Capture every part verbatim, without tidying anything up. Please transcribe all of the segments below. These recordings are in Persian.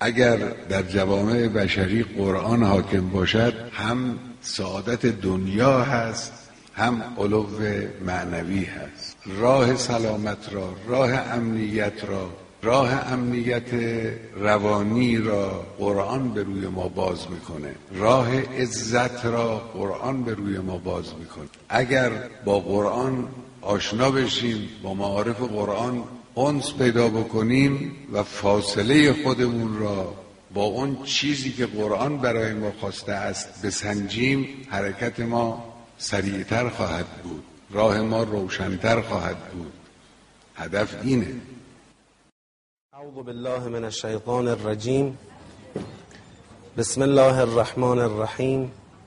اگر در جوامع بشری قرآن حاکم باشد، هم سعادت دنیا هست، هم علو معنوی هست. راه سلامت را، راه امنیت را، راه امنیت روانی را قرآن به روی ما باز میکنه. راه عزت را قرآن به روی ما باز میکنه. اگر با قرآن آشنا بشیم، با معارف قرآن انس پیدا بکنیم و فاصله خودمون را با اون چیزی که قرآن برای ما خواسته است بسنجیم، حرکت ما سریعتر خواهد بود، راه ما روشن‌تر خواهد بود. هدف اینه. اعوذ بالله من الشیطان الرجیم. بسم الله الرحمن الرحیم.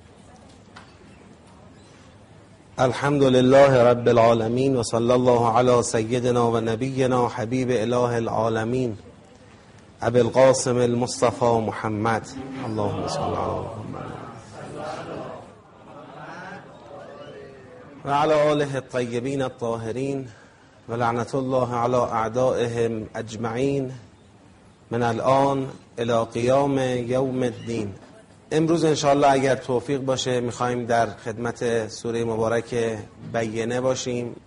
الحمد لله رب العالمین و صلی الله علی سیدنا و نبینا حبیب اله العالمین ابی القاسم المصطفى محمد. اللهم صل علی محمد و علی آله الطیبین الطاهرین و لعنت الله علی اعدائهم اجمعین من الان الی قیام یوم الدین. امروز انشاءالله اگر توفیق باشه میخوایم در خدمت سوره مبارک بینه باشیم.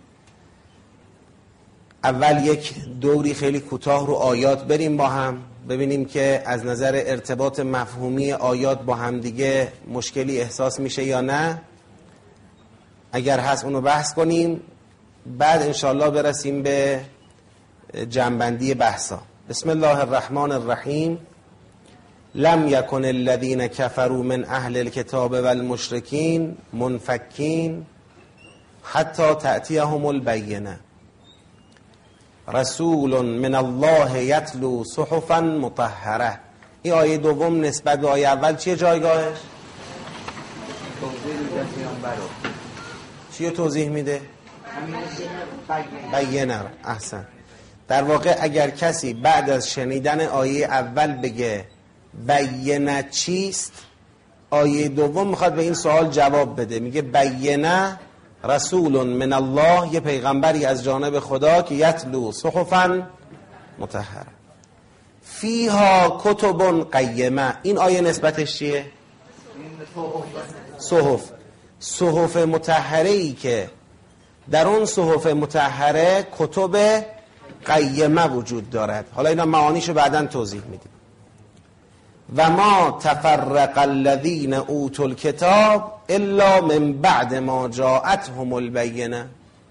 اول یک دوری خیلی کوتاه رو آیات بریم با هم، ببینیم که از نظر ارتباط مفهومی آیات با هم دیگه مشکلی احساس میشه یا نه. اگر هست اونو بحث کنیم، بعد انشاءالله برسیم به جنبندی بحثا. بسم الله الرحمن الرحیم. لم یکن الذین کفروا من اهل الكتاب والمشرکین منفکین حتی تأتیهم البینه رسول من الله یتلو صحفا مطهره. این آیه دوم نسبت به آیه اول چیه جایگاهش؟ چیه توضیح میده؟ بینه. احسن. در واقع اگر کسی بعد از شنیدن آیه اول بگه بینه چیست، آیه دوم میخواد به این سوال جواب بده. میگه بینه رسول من الله، یه پیغمبری از جانب خدا که یتلو صحفا مطهره فیها کتب قیمه. این آیه نسبتش چیه؟ صحف. صحف مطهره ای که در اون صحف مطهره کتب قیمه وجود دارد. حالا اینا معانیشو بعداً توضیح میدیم. و ما تفرق الذین اوتوا الکتاب الا من بعد ما جاءتهم البینه.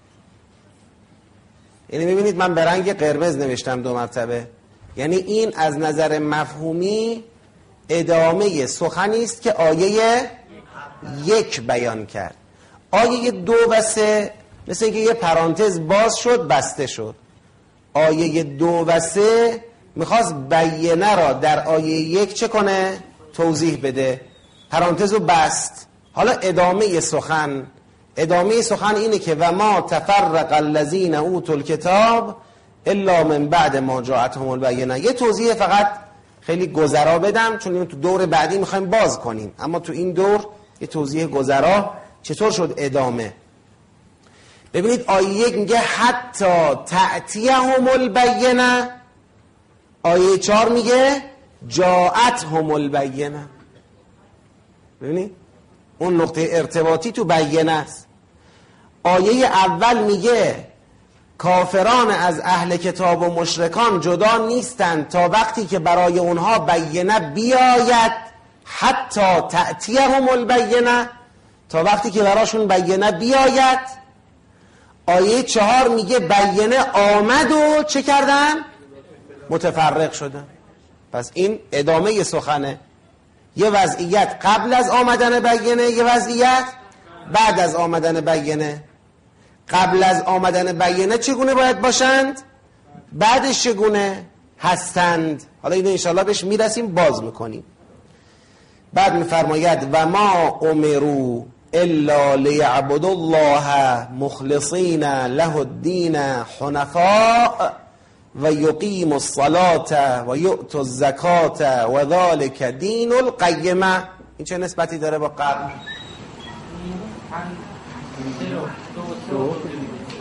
یعنی میبینید من به رنگ قرمز نوشتم دو مرتبه، یعنی این از نظر مفهومی ادامه سخنی است که آیه یک بیان کرد. آیه دو و سه مثل اینکه یه پرانتز باز شد بسته شد. آیه دو و سه میخواست بینه را در آیه یک چه کنه؟ توضیح بده. پرانتز رو بست. حالا ادامه سخن ادامه سخن اینه که و ما تفرق الذین اوتوا الکتاب الا من بعد ما جاءتهم البینه. یه توضیح فقط خیلی گذرا بدم چون اینو تو دور بعدی میخوایم باز کنیم، اما تو این دور یه توضیح گذرا چطور شد ادامه. ببینید آیه یک میگه حتی تأتیهم البینه، آیه چهار میگه جاءتهم البینه. ببینید اون نقطه ارتباطی تو بینه است. آیه اول میگه کافران از اهل کتاب و مشرکان جدا نیستند تا وقتی که برای اونها بینه بیاید، حتی تأتیهم البینه، تا وقتی که براشون بینه بیاید. آیه چهار میگه بینه آمد و چه کردن؟ متفرق شدن. پس این ادامه سخنه. یه وضعیت قبل از آمدن بینه، یه وضعیت بعد از آمدن بینه. قبل از آمدن بینه چگونه باید باشند؟ بعدش چگونه هستند؟ حالا اینو انشاءالله بهش میرسیم، باز میکنیم. بعد میفرماید و ما امروا الا لیعبدوا الله مخلصین له الدین حنفاء و یقیموا الصلاة و یؤتوا الزکاة و ذلک دین القیمه. این چه نسبتی داره با قبل؟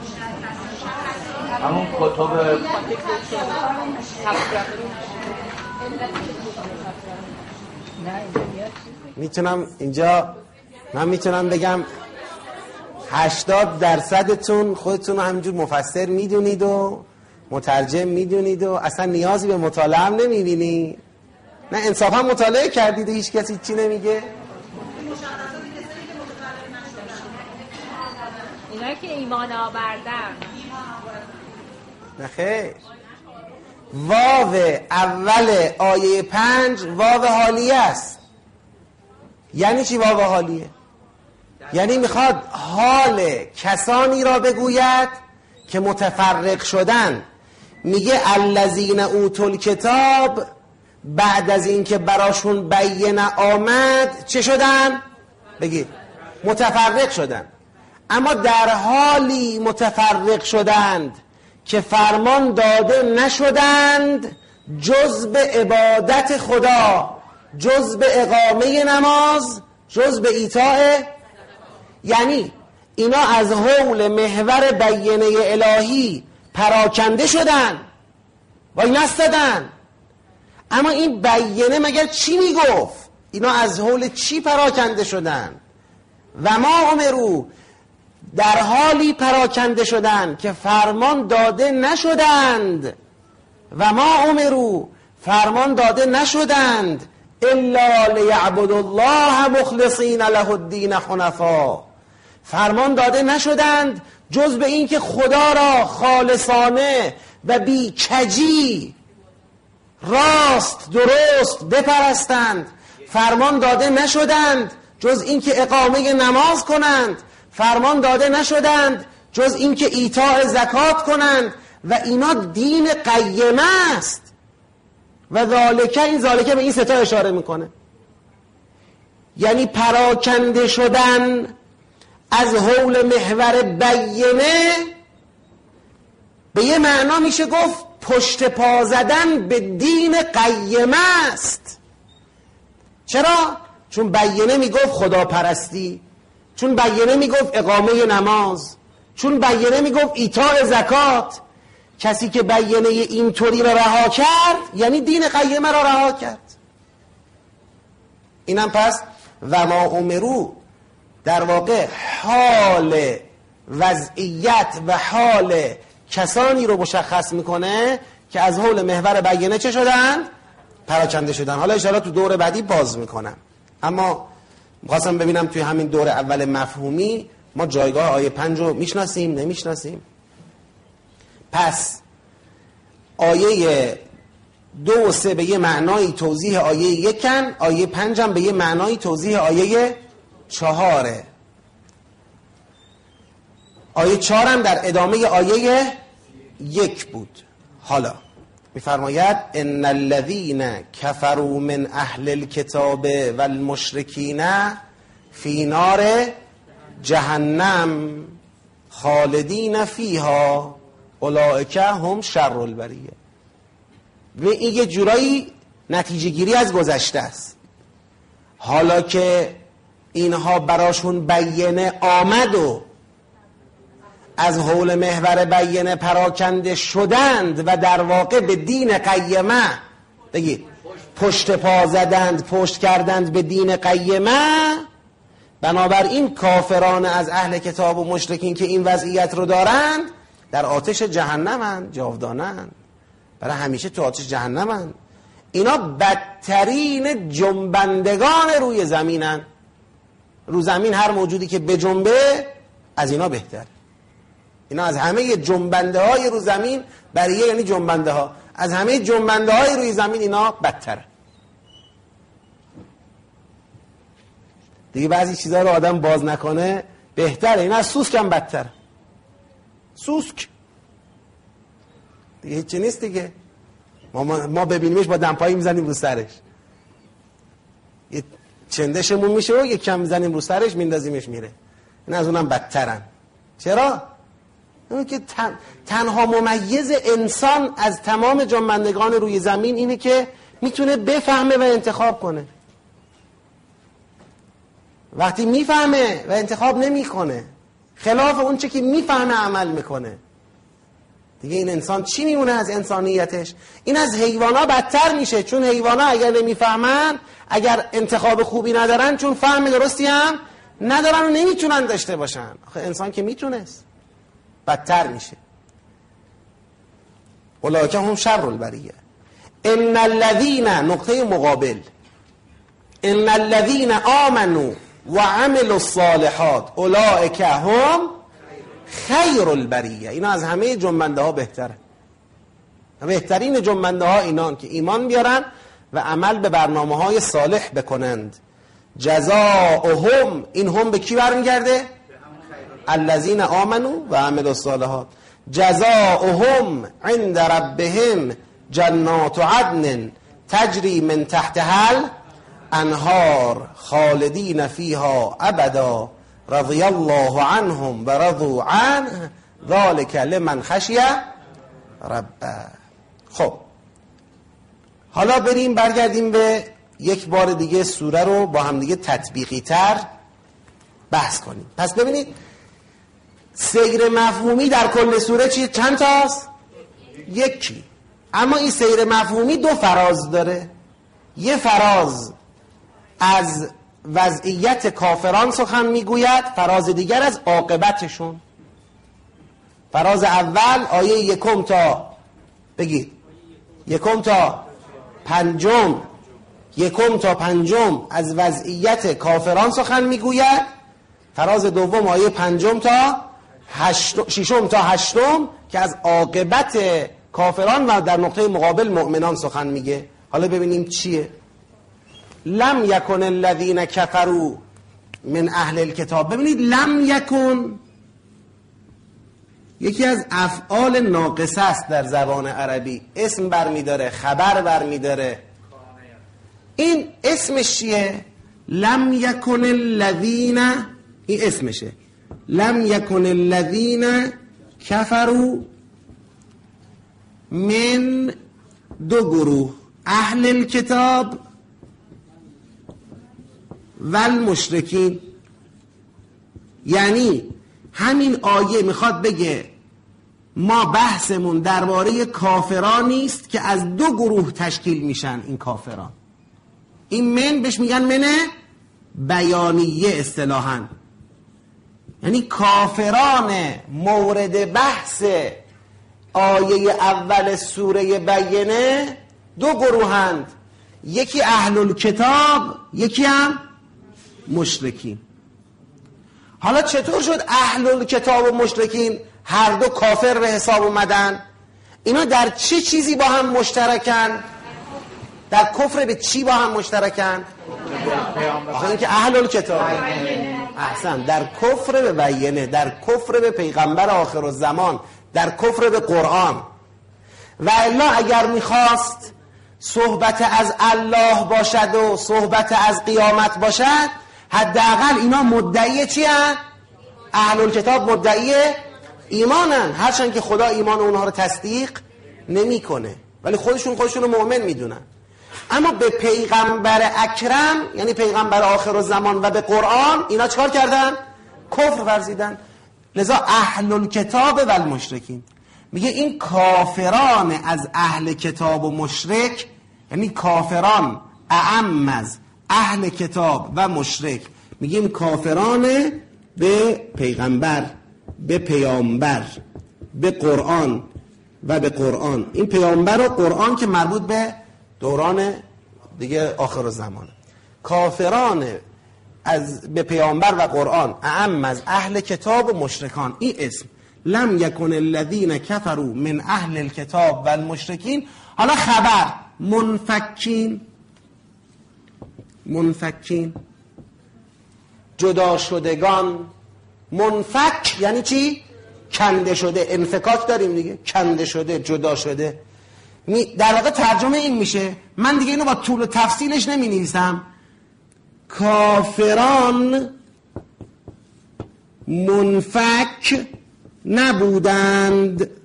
همون کتب میتونم اینجا من میتونم بگم هشتاد درصدتون خودتون رو همینجور مفسر میدونید و مترجم میدونید و اصلا نیازی به مطالعه هم نمیبینی. نه انصافا مطالعه کردید و هیچ کسی چی نمیگه؟ اینا که ایمان آوردن. نه خیر. واو اول آیه پنج واو حالیه است. یعنی چی واو حالیه؟ یعنی میخواد حال کسانی را بگوید که متفرق شدن. میگه الذین اوتوا الکتاب، بعد از اینکه براشون بینه آمد چه شدن؟ بگید متفرق شدن. اما در حالی متفرق شدند که فرمان داده نشدند جز به عبادت خدا، جز به اقامه نماز، جز به ایتاء. یعنی اینا از حول محور بینه الهی پراکنده شدن، وای نستدن. اما این بینه مگر چی میگفت؟ اینا از حول چی پراکنده شدن؟ و ما امروا، در حالی پراکنده شدن که فرمان داده نشدند. و ما امروا، فرمان داده نشدند الا لیعبدوا الله مخلصین له الدین حنفا، فرمان داده نشدند جز به این که خدا را خالصانه و بی کجی راست درست بپرستند. فرمان داده نشدند جز این که اقامه نماز کنند. فرمان داده نشدند جز این که ایتاء زکات کنند. و اینا دین قیمه است. و ذالکه، این ذالکه به این ستا اشاره میکنه، یعنی پراکنده شدن از حول محور بینه. به یه معنا میشه گفت پشت پا زدن به دین قیمه است. چرا؟ چون بینه میگفت خداپرستی، چون بینه میگفت اقامه نماز، چون بینه میگفت ایتاء زکات. کسی که بینه اینطوری را رها کرد یعنی دین قیمه را رها کرد. اینم پس و ما امروا در واقع حال وضعیت و حال کسانی رو مشخص میکنه که از حول محور بینه چه شدن؟ پراکنده شدن. حالا انشاءالله تو دور بعدی باز میکنم. اما میخواستم ببینم توی همین دور اول مفهومی ما جایگاه آیه پنج رو میشناسیم نمیشناسیم. پس آیه دو و سه به یه معنای توضیح آیه یکن، آیه پنج هم به یه معنای توضیح آیه چهاره. آیه چهار هم در ادامه آیه یک بود. حالا میفرماید ان الذین کفروا من اهل الکتاب والمشرکین فی نار جهنم خالدین فیها اولئک هم شر البریه. و این یه جورایی نتیجه گیری از گذشته است. حالا که اینها براشون بینه آمد و از حول محور بینه پراکنده شدند و در واقع به دین قیمه بگید پشت پا زدند، پشت کردند به دین قیمه، بنابراین کافران از اهل کتاب و مشرکین که این وضعیت رو دارند در آتش جهنمند، جاودانند، برای همیشه تو آتش جهنمند. اینا بدترین جنبندگان روی زمینن. رو زمین هر موجودی که بجنبه از اینا بهتر. اینا از همه جنبنده های رو زمین، بریه یعنی جنبنده ها، از همه جنبنده های روی زمین اینا بدتره. دیگه بعضی چیزها رو آدم باز نکنه بهتره. اینا از سوسک هم بدتره. سوسک دیگه هیچی نیست دیگه. ما, ما ببینیمش با دمپایی میزنیم رو سرش، یه چندشمون میشه و یک کم میزنیم رو سرش میندازیمش میره. این از اونم بدترن. چرا؟ اون که تن، تنها ممیز انسان از تمام جنبندگان روی زمین اینه که میتونه بفهمه و انتخاب کنه. وقتی میفهمه و انتخاب نمیکنه، خلاف اون چه که میفهمه عمل میکنه. دیگه این انسان چی میمونه از انسانیتش؟ این از حیوانا بدتر میشه، چون حیوانا اگر نمیفهمن، اگر انتخاب خوبی ندارن، چون فهم درستی هم ندارن و نمیتونن داشته باشن. آخه انسان که میتونست، بدتر میشه. اولئک هم شر البریه. ان الذین، نقطه مقابل، ان الذین آمنوا و عملوا الصالحات اولئک هم خیر البریه. اینا از همه جنبنده ها بهتره. بهترین جنبنده ها اینان که ایمان بیارن و عمل به برنامه های صالح بکنند. جزاؤهم، این هم به کی برمیگرده؟ الذین آمنوا و عملوا الصالحات. جزاؤهم عند ربهم جنات عدن تجری من تحتها الانهار خالدین فیها ابدا رضی الله عنهم و رضوا عنه ذلک لمن خشی ربه. خب حالا بریم برگردیم به یک بار دیگه سوره رو با هم دیگه تطبیقی تر بحث کنیم. پس ببینید سیر مفهومی در کل سوره چی؟ چند تاست؟ یکی. اما این سیر مفهومی دو فراز داره. یه فراز از وضعیت کافران سخن میگوید، فراز دیگر از عاقبتشون. فراز اول آیه یکم تا بگید یکم تا پنجم یکم تا پنجم از وضعیت کافران سخن میگوید. فراز دوم آیه پنجم تا هشت، ششم تا هشتم که از عاقبت کافران و در نقطه مقابل مؤمنان سخن میگه. حالا ببینیم چیه. لم یکن الذین کفروا من اهل الکتاب. ببینید لم یکن یکی از افعال ناقصه است در زبان عربی. اسم برمیداره، خبر برمیداره. این اسمش چیه؟ لم یکن الذین، این اسمشه. لم یکن الذین کفروا من دو گروه، اهل الکتاب و المشرکین. یعنی همین آیه میخواد بگه ما بحثمون درباره کافرانی است که از دو گروه تشکیل میشن. این کافران، این من بهش میگن من بیانیه اصطلاحاً، یعنی کافران مورد بحث آیه اول سوره بینه دو گروهند. یکی اهل الکتاب، یکی هم مشرکین. حالا چطور شد اهل الکتاب و مشرکین هر دو کافر به حساب اومدن؟ اینا در چه چیزی با هم مشترکن؟ در کفر به چی با هم مشترکن؟ آخه اینکه اهل الکتاب، احسن، در کفر به بینه، در کفر به پیغمبر آخر الزمان، در کفر به قرآن. و الا اگر میخواست صحبت از الله باشد و صحبت از قیامت باشد، حداقل اینا مدعی چی هن؟ اهل الکتاب مدعی ایمانن، هرچند که خدا ایمان اونها رو تصدیق نمیکنه، ولی خودشون خودشون رو مؤمن میدونن. اما به پیغمبر اکرم، یعنی پیغمبر آخر الزمان، و به قرآن اینا چکار کردن؟ کفر ورزیدن. لذا اهل الکتاب و المشرکین میگه این کافران از اهل کتاب و مشرک، یعنی کافران اعم از اهل کتاب و مشرک، میگیم کافران به پیغمبر، به پیامبر، به قرآن و به قرآن. این پیامبر و قرآن که مربوط به دوران دیگه آخر الزمانه. کافران از به پیامبر و قرآن اعم از اهل کتاب و مشرکان. این اسم لم یکن الذین کفروا من اهل الکتاب و المشرکین. حالا خبر منفکین، منفکین جدا شدگان. منفک یعنی چی؟ کنده شده. انفکاک داریم دیگه، کنده شده، جدا شده. در واقع ترجمه این میشه، من دیگه اینو با طول و تفصیلش نمی نویسم، کافران منفک نبودند.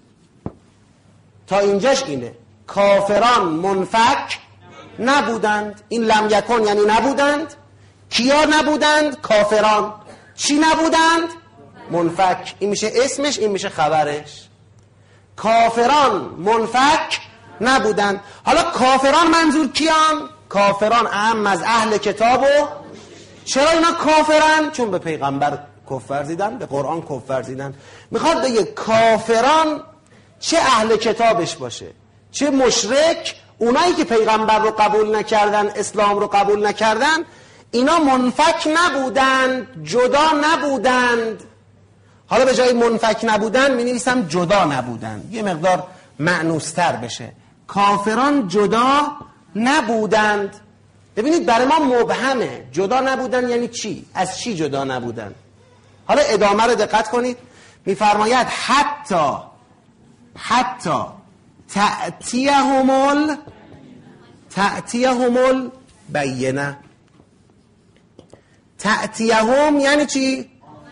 تا اینجاش اینه، کافران منفک نبودند. این لم یکن یعنی نبودند. کیا نبودند؟ کافران. چی نبودند؟ منفک. این میشه اسمش، این میشه خبرش. کافران منفک نبودند. حالا کافران منظور کیان؟ کافران اعم از اهل کتاب. و چرا اینا کافرن؟ چون به پیغمبر کفر ورزیدن، به قرآن کفر ورزیدن. میخواد بگه کافران چه اهل کتابش باشه چه مشرک، اونایی که پیغمبر رو قبول نکردن، اسلام رو قبول نکردن، اینا منفک نبودند، جدا نبودند. حالا به جای منفک نبودن می نویسم جدا نبودند، یه مقدار معنوستر بشه. کافران جدا نبودند. ببینید برای ما مبهمه جدا نبودن یعنی چی؟ از چی جدا نبودن؟ حالا ادامه رو دقت کنید، میفرماید حتی حتی تأتیهم ال تأتیهم البینه. تأتیهم یعنی چی؟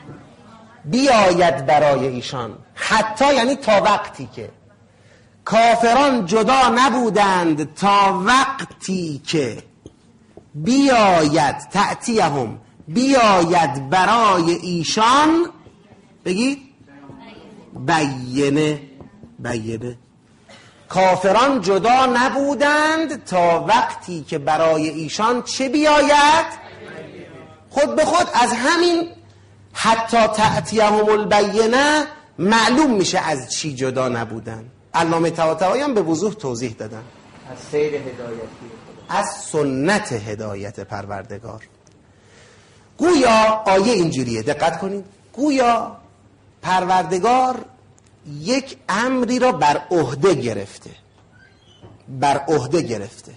بیاید برای ایشان. حتی یعنی تا وقتی که. کافران جدا نبودند تا وقتی که بیاید، تأتیهم بیاید برای ایشان، بگید بینه. بینه. کافران جدا نبودند تا وقتی که برای ایشان چه بیاید؟ خود به خود از همین حتی تأتیهم البینه معلوم میشه از چی جدا نبودن. علامه طباطبایی هم به وضوح توضیح دادن. از سیر هدایتی، از سنت هدایت پروردگار. گویا آیه اینجوریه، دقت کنید، گویا پروردگار یک امری را بر عهده گرفته بر عهده گرفته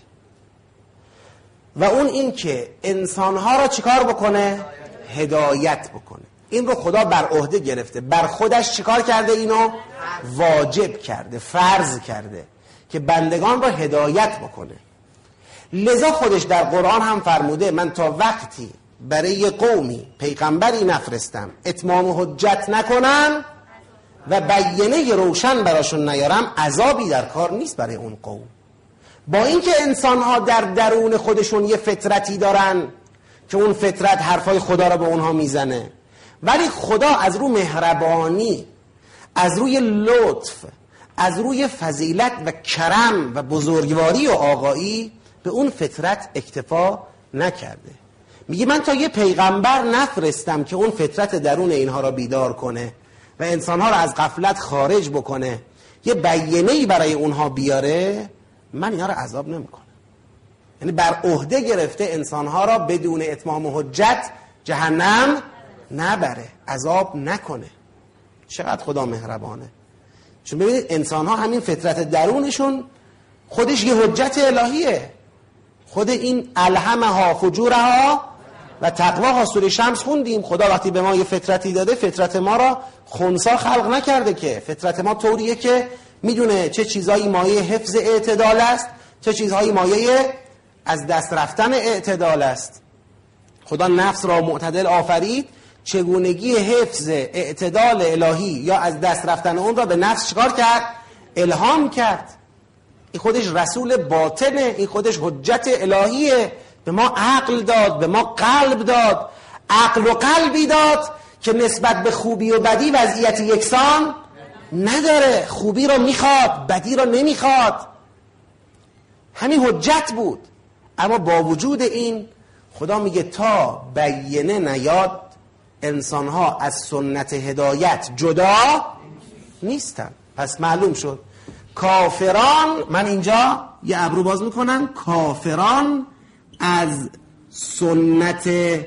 و اون این که انسانها را چیکار بکنه؟ هدایت بکنه. این رو خدا بر عهده گرفته، بر خودش چیکار کرده؟ اینو واجب کرده، فرض کرده که بندگان را هدایت بکنه. لذا خودش در قرآن هم فرموده من تا وقتی برای قومی پیغمبری نفرستم اتمام حجت نکنم و بیانیه روشن براشون نیارم، عذابی در کار نیست برای اون قوم. با اینکه انسان‌ها در درون خودشون یه فطرتی دارن که اون فطرت حرفای خدا را به اونها میزنه، ولی خدا از روی مهربانی، از روی لطف، از روی فضیلت و کرم و بزرگواری و آقایی به اون فطرت اکتفا نکرده. میگه من تا یه پیغمبر نفرستم که اون فطرت درون اینها را بیدار کنه و انسانها را از غفلت خارج بکنه، یه بیانیه‌ای برای اونها بیاره، من اینا را عذاب نمیکنم. یعنی بر عهده گرفته انسانها را بدون اتمام حجت جهنم نبره، عذاب نکنه. چقدر خدا مهربانه. چون ببینید انسانها همین فطرت درونشون خودش یه حجت الهیه. خود این الهمها فجورها و تقواها سوره شمس خوندیم. خدا وقتی به ما یه فطرتی داده، فطرت ما را خنثی خلق نکرده، که فطرت ما طوریه که میدونه چه چیزایی مایه حفظ اعتدال است، چه چیزهایی مایه از دست رفتن اعتدال است. خدا نفس را معتدل آفرید، چگونگی حفظ اعتدال الهی یا از دست رفتن اون را به نفس چکار کرد؟ الهام کرد. این خودش رسول باطنه، این خودش حجت الهیه. به ما عقل داد، به ما قلب داد، عقل و قلبی داد که نسبت به خوبی و بدی وضعیت یکسان نداره. خوبی را میخواد، بدی را نمیخواد. همین حجت بود. اما با وجود این خدا میگه تا بیانه نیاد انسانها از سنت هدایت جدا نیستن. پس معلوم شد کافران، من اینجا یه ابرو باز میکنم، کافران از سنت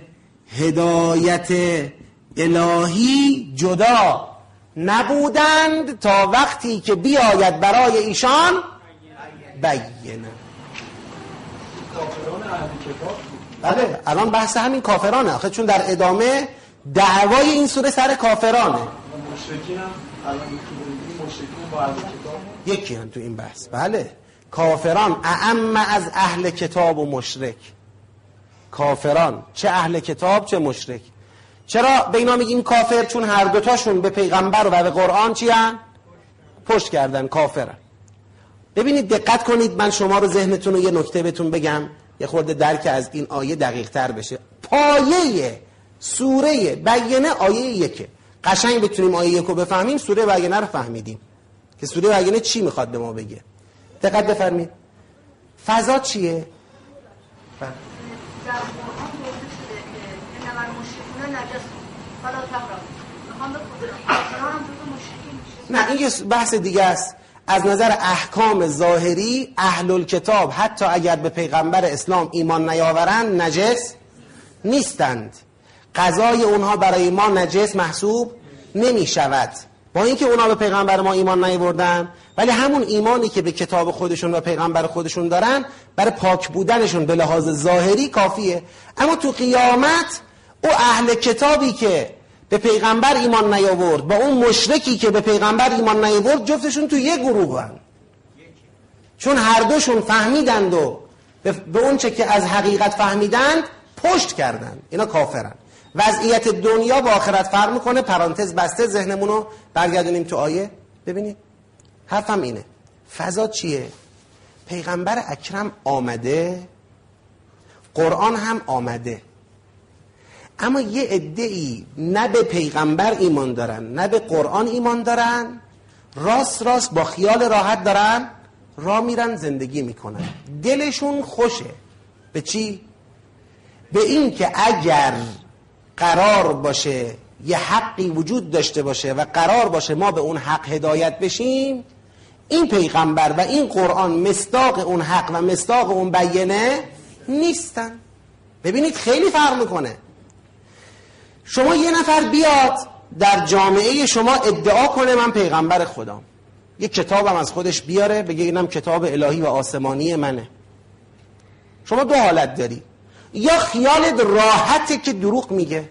هدایت الهی جدا نبودند تا وقتی که بیاید برای ایشان بیانه. کافران اهل کتاب. بله الان بحث همین کافرانه آخه، چون در ادامه دعوای این سوره سر کافرانه. مشرکین هم الان مشرکین با اهل کتاب یکی هم تو این بحث. بله کافران اعم از اهل کتاب و مشرک. کافران چه اهل کتاب چه مشرک. چرا به اینا میگیم کافر؟ چون هر دوتاشون به پیغمبر و به قرآن چی هن؟ پشت کردن، کافرن. ببینید دقت کنید، من شما رو ذهنتون رو یه نکته بهتون بگم یه خورده درک از این آیه دقیق تر بشه. پایه سوره بیانه آیه یکه. قشنگ بتونیم آیه یک رو بفهمیم سوره بیانه رو فهمیدیم. که سوره بینه چی میخواد به ما بگه. دقت بفرمایید. فضا چیه؟ در قرآن گفته شده که انما المشرکون نجس فلا تقربوا. میخوام به کافران هم جزو مشرکین میشه؟ نه، این یه بحث دیگه است. از نظر احکام ظاهری اهل الکتاب حتی اگر به پیغمبر اسلام ایمان نیاورند نجس نیستند. غذای اونها برای ما نجس محسوب نمی شود، با اینکه اونها به پیغمبر ما ایمان نیاوردن، ولی همون ایمانی که به کتاب خودشون و پیغمبر خودشون دارن برای پاک بودنشون به لحاظ ظاهری کافیه. اما تو قیامت او اهل کتابی که به پیغمبر ایمان نیاورد با اون مشرکی که به پیغمبر ایمان نیاورد جفتشون تو یک گروه هستند، چون هر دوشون فهمیدند و به اون چه که از حقیقت فهمیدند پشت کردند. اینا کافرن. وضعیت دنیا با آخرت فرق میکنه. پرانتز بسته، ذهنمون رو برگردونیم تو آیه. ببینید حرفم اینه. فضا چیه؟ پیغمبر اکرم آمده، قرآن هم آمده، اما یه عده‌ای نه به پیغمبر ایمان دارن نه به قرآن ایمان دارن، راست راست با خیال راحت دارن راه میرن زندگی میکنن، دلشون خوشه. به چی؟ به این که اگر قرار باشه یه حقی وجود داشته باشه و قرار باشه ما به اون حق هدایت بشیم، این پیغمبر و این قرآن مصداق اون حق و مصداق اون بینه نیستن. ببینید خیلی فرق میکنه. شما یه نفر بیاد در جامعه شما ادعا کنه من پیغمبر خدام، یک کتابم از خودش بیاره بگه اینم کتاب الهی و آسمانی منه. شما دو حالت داری، یا خیالت راحته که دروغ میگه،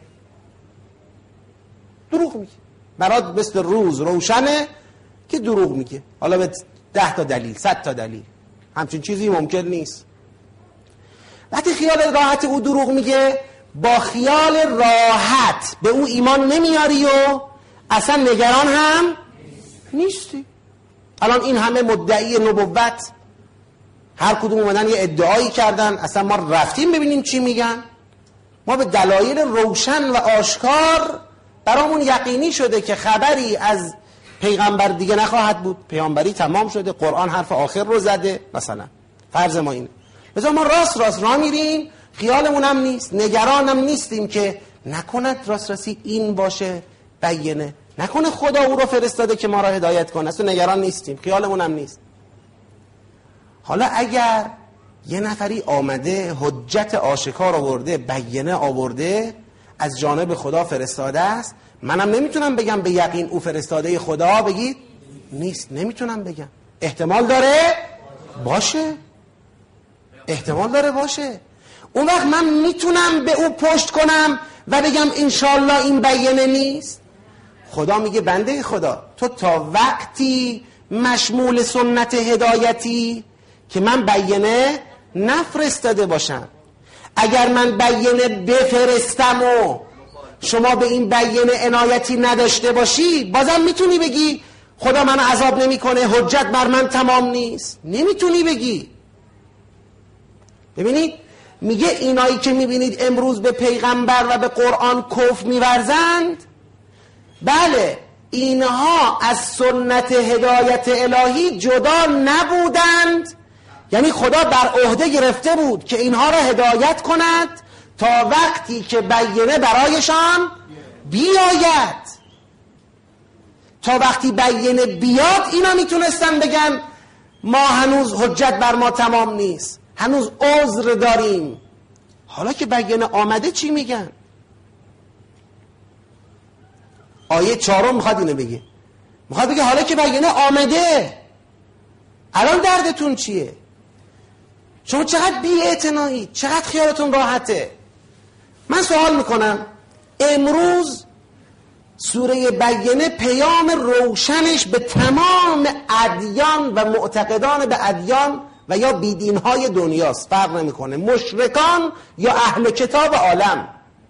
دروغ میگه برات مثل روز روشنه که دروغ میگه، حالا به ده تا دلیل صد تا دلیل، همچین چیزی ممکن نیست. وقتی خیال راحت او دروغ میگه، با خیال راحت به او ایمان نمیاری و اصلا نگران هم نیستی. الان این همه مدعی نبوت هر کدوم اومدن یه ادعایی کردن، اصلا ما رفتیم ببینیم چی میگن. ما به دلایل روشن و آشکار برامون یقینی شده که خبری از پیغمبر دیگه نخواهد بود، پیامبری تمام شده، قرآن حرف آخر رو زده مثلا، فرض ما اینه. بذار ما راست راست راه میریم، خیالمون هم نیست، نگرانم نیستیم که نکند راست راستی این باشه بینه، نکنه خدا او رو فرستاده که ما را هدایت کنه، اصلا نگران نیستیم، خیالمون هم نیست. حالا اگر یه نفری آمده حجت آشکار آورده، بینه آورده، از جانب خدا فرستاده است، منم نمیتونم بگم به یقین او فرستاده خدا، بگید نیست، نمیتونم بگم. احتمال داره باشه، احتمال داره باشه. اون وقت من میتونم به او پشت کنم و بگم انشالله این بینه نیست. خدا میگه بنده خدا تو تا وقتی مشمول سنت هدایتی که من بینه نفرستاده باشم. اگر من بینه بفرستم و شما به این بینه عنایتی نداشته باشی، بازم میتونی بگی خدا من عذاب نمیکنه، حجت بر من تمام نیست. نمیتونی بگی. ببینید میگه اینایی که میبینید امروز به پیغمبر و به قرآن کفر میورزند، بله اینها از سنت هدایت الهی جدا نبودند، یعنی خدا بر عهده گرفته بود که اینها را هدایت کند تا وقتی که بینه برایشان بیاید. تا وقتی بینه بیاد اینا میتونستن بگن ما هنوز حجت بر ما تمام نیست، هنوز عذر داریم. حالا که بینه آمده چی میگن؟ آیه چهارم میخواد اینو بگه، میخواد بگه حالا که بینه آمده الان دردتون چیه؟ شما چقدر بی‌اعتنایی، چقدر خیالتون راحته. من سوال میکنم امروز سوره بینه پیام روشنش به تمام ادیان و معتقدان به ادیان و یا بیدینهای دنیاست، فرق نمیکنه، مشرکان یا اهل کتاب عالم.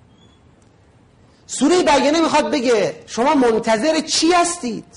سوره بینه میخواد بگه شما منتظر چی هستید؟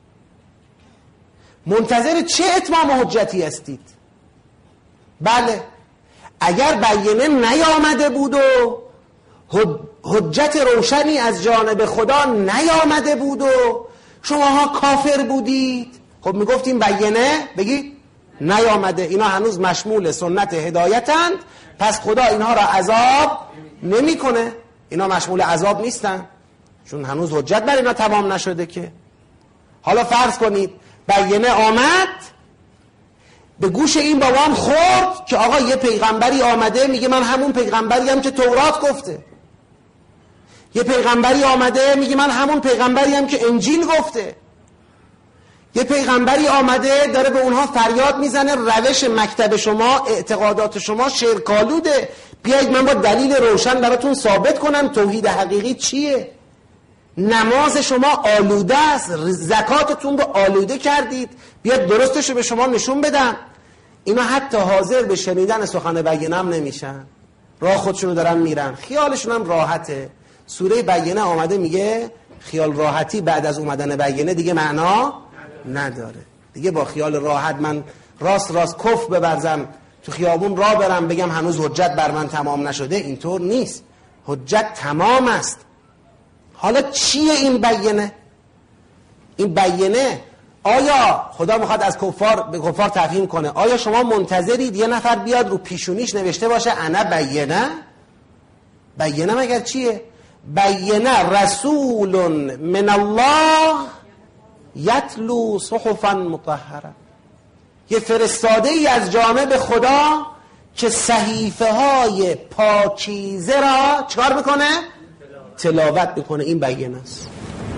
منتظر چه اتمام حجتی هستید؟ بله اگر بینه نیامده بود و حجت روشنی از جانب خدا نیامده بود و شماها کافر بودید، خب میگفتیم بیینه بگی نیامده، اینا هنوز مشمول سنت هدایتند، پس خدا اینها را عذاب نمیکنه. اینا مشمول عذاب نیستن چون هنوز حجت بر اینا تمام نشده که. حالا فرض کنید بیینه آمد، به گوش این بابام خورد که آقا یه پیغمبری آمده میگه من همون پیغمبری هم که تورات گفته، یه پیغمبری آمده میگه من همون پیغمبری هم که انجیل گفته، یه پیغمبری آمده داره به اونها فریاد میزنه روش مکتب شما، اعتقادات شما شرکالوده، بیایید من با دلیل روشن براتون ثابت کنم توحید حقیقی چیه. نماز شما آلوده است، زکاتتون رو آلوده کردید، بیاد درستش رو به شما نشون بدم. اینا حتی حاضر به شنیدن سخن بیینه هم نمیشن، راه خودشونو دارن میرن، خیالشون هم راحته. سوره بیینه آمده میگه خیال راحتی بعد از اومدن بیینه دیگه معنا نداره. دیگه با خیال راحت من راست راست کف ببرزم تو خیابون راه برم بگم هنوز حجت بر من تمام نشده، اینطور نیست، حجت تمام است. حالا چیه این بیینه؟ این بیینه آیا خدا میخواد از کفار به کفار تفهیم کنه آیا شما منتظرید یه نفر بیاد رو پیشونیش نوشته باشه انا بیینه؟ بیینه مگر چیه؟ بیینه رسول من الله یتلو صحفا مطهره، یه فرستاده ای از جانب خدا که صحیفه های پاکیزه را چکار میکنه؟ تلاوت میکنه. این بیینه است.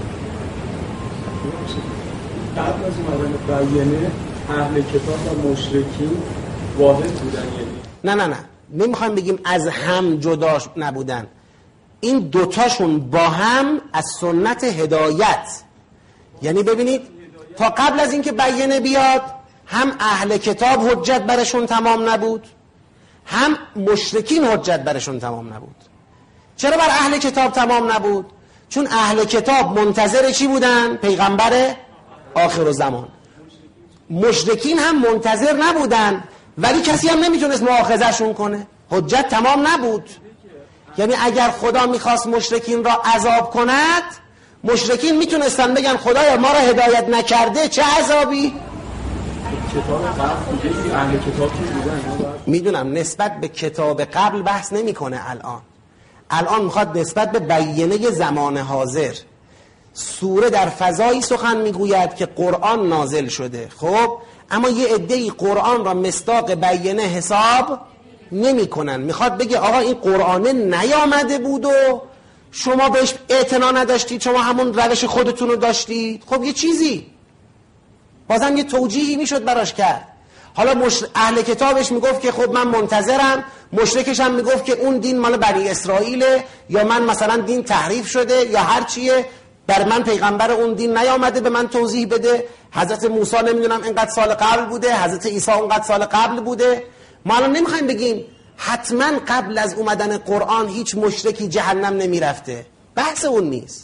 قبل از اومدن بیینه اهل کتاب و مشرکین واحد بودن یعنی؟ نه نه نه نمیخوایم بگیم از هم جدا نبودن، این دوتاشون با هم از سنت هدایت، یعنی ببینید تا قبل از اینکه بیینه بیاد هم اهل کتاب حجت برشون تمام نبود، هم مشرکین حجت برشون تمام نبود. چرا بر اهل کتاب تمام نبود؟ چون اهل کتاب منتظر چی بودن؟ پیغمبر آخر زمان. مشرکین هم منتظر نبودن ولی کسی هم نمیتونست مؤاخذه‌شون کنه، حجت تمام نبود. یعنی اگر خدا میخواست مشرکین را عذاب کند، مشرکین میتونستن بگن خدایا ما را هدایت نکرده چه عذابی؟ کتاب قبل دیگه اهل کتاب کی بودن؟ میدونم نسبت به کتاب قبل بحث نمیکنه الان. الان میخواد نسبت به بیینه زمان حاضر. سوره در فضایی سخن میگوید که قرآن نازل شده، خب اما یه عده‌ای قرآن را مصداق بیینه حساب نمی کنن. میخواد بگه آقا این قرآن نیامده بود و شما بهش اعتنا نداشتید، شما همون روش خودتون رو داشتید. خب یه چیزی بازم یه توجیهی میشد براش کرد. حالا مش... اهل کتابش میگفت که خب من منتظرم، مشرکش هم میگفت که اون دین مال بنی اسرائیله، یا من مثلا دین تحریف شده یا هر چیه، بر من پیغمبر اون دین نیامده به من توضیح بده. حضرت موسی نمیدونم اینقدر سال قبل بوده، حضرت عیسی اونقدر سال قبل بوده. ما الان نمیخوایم بگیم حتما قبل از اومدن قرآن هیچ مشرکی جهنم نمیرفته، بحث اون نیست.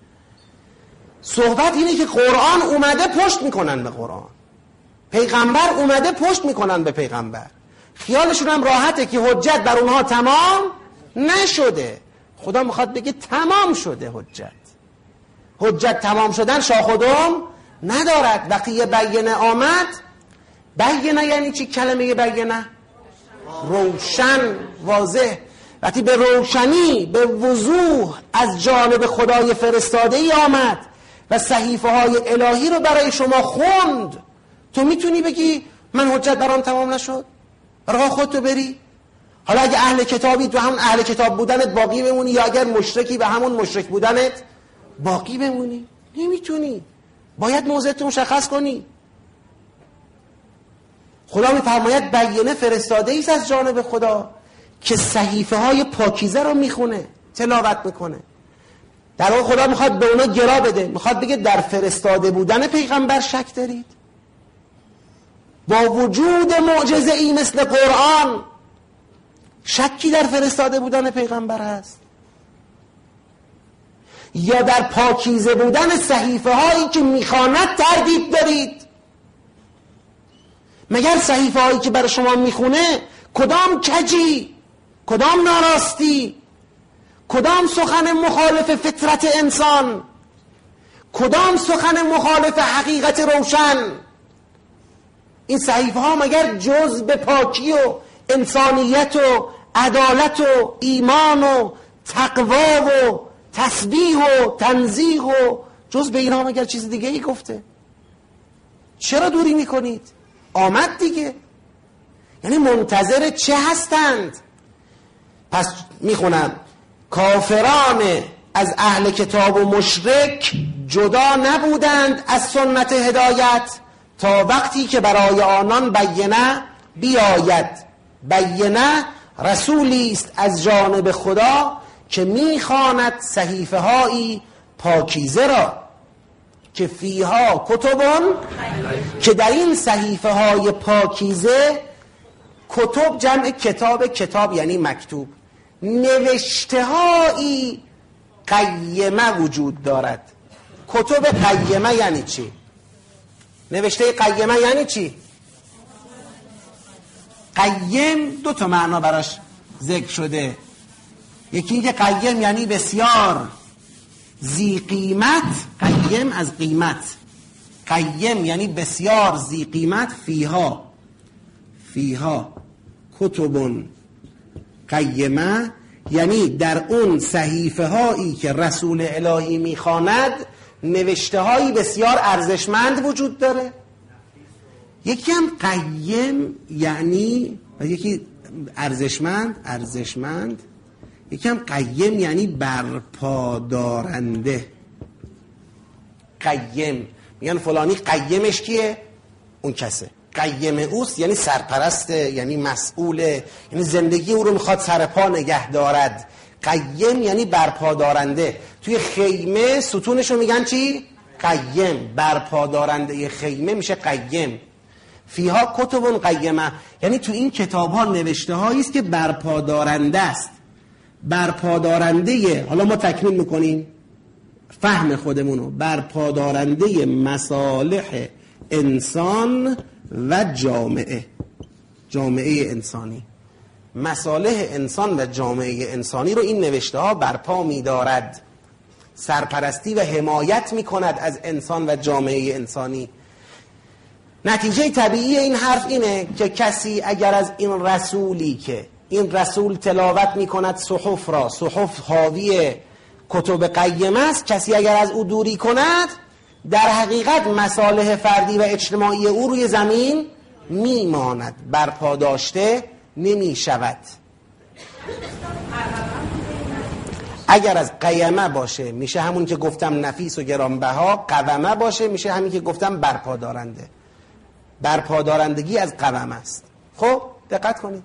صحبت اینه که قرآن اومده پشت میکنن به قرآن، پیغمبر اومده پشت میکنن به پیغمبر، خیالشون هم راحته که حجت بر اونها تمام نشده. خدا میخواد بگه تمام شده حجت. حجت تمام شدن شاخ و دم ندارد. وقتی یه بیینه آمد، بیینه یعنی چی؟ کلمه بیینه روشن، واضح. وقتی به روشنی، به وضوح از جانب خدای فرستاده ای آمد و صحیفه های الهی رو برای شما خوند، تو میتونی بگی من حجت برام تمام نشد؟ راه خودتو بری. حالا اگه اهل کتابی تو همون اهل کتاب بودنت باقی بمونی، یا اگر مشرکی به همون مشرک بودنت باقی بمونی، نمیتونی. باید موضعت مشخص کنی. خدا میفرماید بیینه فرستاده ایست از جانب خدا که صحیفه های پاکیزه رو میخونه، تلاوت میکنه. در واقع خدا میخواد به اونا گرا بده، میخواد بگه در فرستاده بودن پیغمبر شک دارید؟ با وجود معجزه ای مثل قرآن شکی در فرستاده بودن پیغمبر هست؟ یا در پاکیزه بودن صحیفه هایی که میخواند تردید دارید؟ مگر صحیفه هایی که برای شما میخونه کدام کجی، کدام ناراستی، کدام سخن مخالف فطرت انسان، کدام سخن مخالف حقیقت روشن؟ این صحیفه ها مگر جز به پاکی و انسانیت و عدالت و ایمان و تقوا و تسبیح و تنزیه و جز به اینها مگر چیز دیگه ای گفته؟ چرا دوری میکنید؟ آمد دیگه. یعنی منتظر چه هستند؟ پس میخونم کافران از اهل کتاب و مشرک جدا نبودند از سنت هدایت تا وقتی که برای آنان بینه بیاید. بینه رسولی است از جانب خدا که میخواند صحیفه هایی پاکیزه را که فیها کتبون، که در این صحیفه های پاکیزه، کتب جمع کتاب، کتاب یعنی مکتوب، نوشته هایی قیمه وجود دارد. کتب قیمه یعنی چی؟ نوشته قیمه یعنی چی؟ قیم دو تا معنا براش ذکر شده. یکی که قیم یعنی بسیار ذی قیمت، قیم از قیمت، قیم یعنی بسیار ذی قیمت. فیها فیها کتبون قیمه یعنی در اون صحیفه هایی که رسول الهی میخواند نوشته هایی بسیار ارزشمند وجود داره. یکی هم قیم یعنی یکی ارزشمند ارزشمند یکی هم قیم یعنی برپادارنده. قیم میگن فلانی قیمش کیه؟ اون کسه. قیم اوست یعنی سرپرسته، یعنی مسئوله، یعنی زندگی او رو میخواد سرپا نگه دارد. قیم یعنی برپادارنده. توی خیمه ستونشو میگن چی؟ قیم. برپادارنده خیمه میشه قیم. فیها کتبون قیمه یعنی تو این کتاب ها نوشته هایی است که برپادارنده است. برپادارنده، حالا ما تکمیل میکنیم فهم خودمونو، برپادارنده مصالح انسان و جامعه، جامعه انسانی. مصالح انسان و جامعه انسانی رو این نوشته ها برپا می‌دارد. سرپرستی و حمایت می‌کند از انسان و جامعه انسانی. نتیجه طبیعی این حرف اینه که کسی اگر از این رسولی که این رسول تلاوت می‌کند صحف را، صحف حاوی کتب قیمه است، کسی اگر از او دوری کند در حقیقت مصالح فردی و اجتماعی او روی زمین میماند، برپاداشته نمی شود. اگر از قیمه باشه میشه همون که گفتم نفیس و گرانبها، قومه باشه میشه همین که گفتم برپادارنده. برپادارندگی از قومه است. خب دقت کنید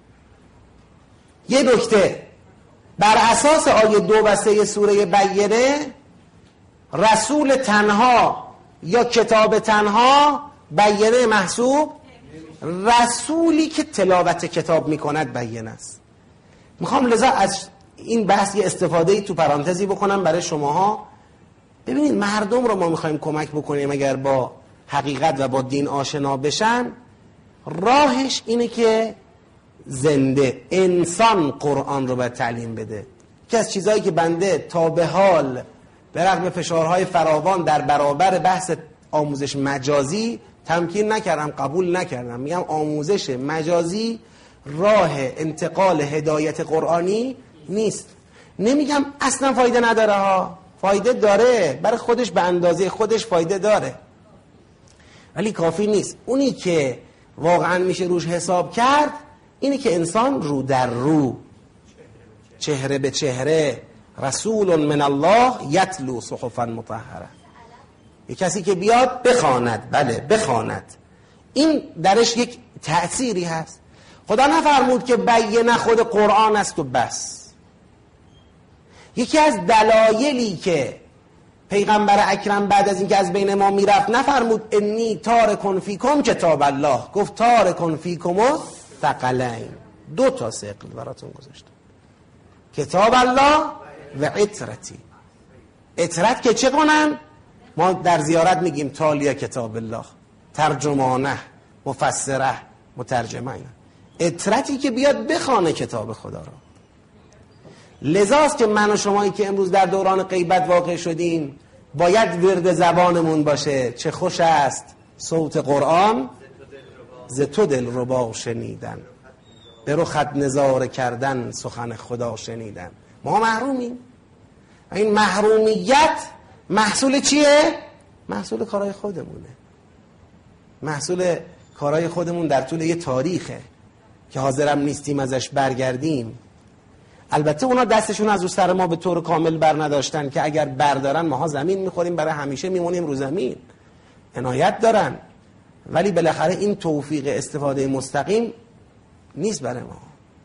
یه نکته، بر اساس آیه دو و سه سوره بینه رسول تنها یا کتاب تنها بینه محسوب، رسولی که تلاوت کتاب میکند بینه است. میخوام لذا از این بحث یه استفاده تو پرانتزی بکنم برای شماها. ببینید مردم رو ما میخوایم کمک بکنیم اگر با حقیقت و با دین آشنا بشن، راهش اینه که زنده انسان قرآن رو باید تعلیم بده. که از چیزایی که بنده تا به حال به رغم فشارهای فراوان در برابر بحث آموزش مجازی تمکین نکردم، قبول نکردم، میگم آموزش مجازی راه انتقال هدایت قرآنی نیست. نمیگم اصلا فایده نداره ها، فایده داره، برای خودش به اندازه خودش فایده داره، ولی کافی نیست. اونی که واقعا میشه روش حساب کرد اینی که انسان رو در رو، چهره به چهره، رسول من الله یتلو صحفا مطهره، یک کسی که بیاد بخواند، بله بخواند، این درش یک تأثیری هست. خدا نفرمود که بینه خود قرآن است و بس. یکی از دلایلی که پیغمبر اکرم بعد از اینکه از بین ما میرفت نفرمود انی تارکن فیکم کتاب الله، گفت تارکن فیکم ثقلین، دو تا ثقل براتون گذاشتم، کتاب الله و عطرتی. عطرت که چه کنن؟ ما در زیارت میگیم تالیا کتاب الله، ترجمانه، مفسره، مترجمه. عطرتی که بیاد بخوانه کتاب خدا را. لذاست که من و شمایی که امروز در دوران غیبت واقع شدیم باید ورد زبانمون باشه چه خوش است صوت قرآن ز تو دلربا شنیدن، به رخت نظاره کردن سخن خدا شنیدن. ما محرومیم. این محرومیت محصول چیه؟ محصول کارهای خودمونه، محصول کارهای خودمون در طول یه تاریخه که حاضرم نیستیم ازش برگردیم. البته اونا دستشون از رو سر ما به طور کامل بر نداشتن که اگر بردارن ماها زمین میخوریم، برای همیشه میمونیم رو زمین. عنایت دارن، ولی بالاخره این توفیق استفاده مستقیم نیست برای ما.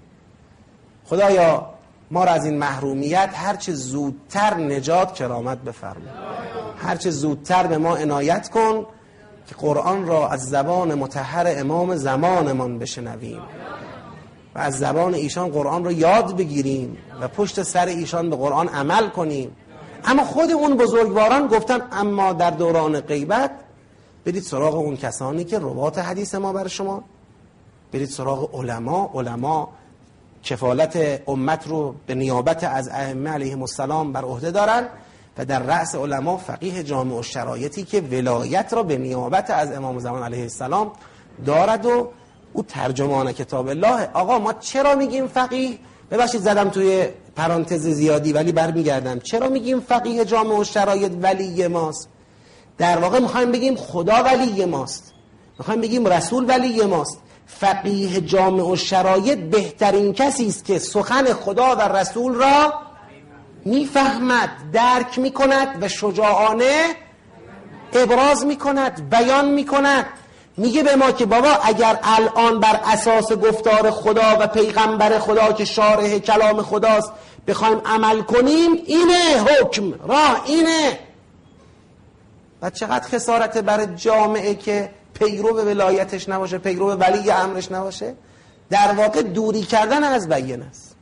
خدایا ما را از این محرومیت هرچه زودتر نجات کرامت بفرما، هرچه زودتر به ما عنایت کن که قرآن را از زبان مطهر امام زمانمان بشنویم و از زبان ایشان قرآن را یاد بگیریم و پشت سر ایشان به قرآن عمل کنیم. اما خود اون بزرگواران گفتن اما در دوران غیبت برید سراغ اون کسانی که روات حدیث ما بر شما، برید سراغ علما. علما کفالت امت رو به نیابت از ائمه علیهم السلام بر عهده دارن و در رأس علما فقیه جامع الشرایطی که ولایت را به نیابت از امام زمان علیه السلام دارد و او ترجمان کتاب الله. آقا ما چرا میگیم فقیه؟ ببخشید زدم توی پرانتز زیادی ولی برمیگردم. چرا میگیم فقیه جامع الشرایط ولی ماست؟ در واقع میخوایم بگیم خدا ولی ماست، میخوایم بگیم رسول ولی ماست. فقیه جامع الشرایط بهترین کسی است که سخن خدا و رسول را میفهمد، درک میکند و شجاعانه ابراز میکند، بیان میکند. میگه به ما که بابا اگر الان بر اساس گفتار خدا و پیغمبر خدا که شارح کلام خداست بخوایم عمل کنیم، اینه حکم، راه اینه. و چقدر خسارت برای جامعه که پیرو به ولایتش نباشه، پیرو به ولی امرش نباشه. در واقع دوری کردن از بیان است.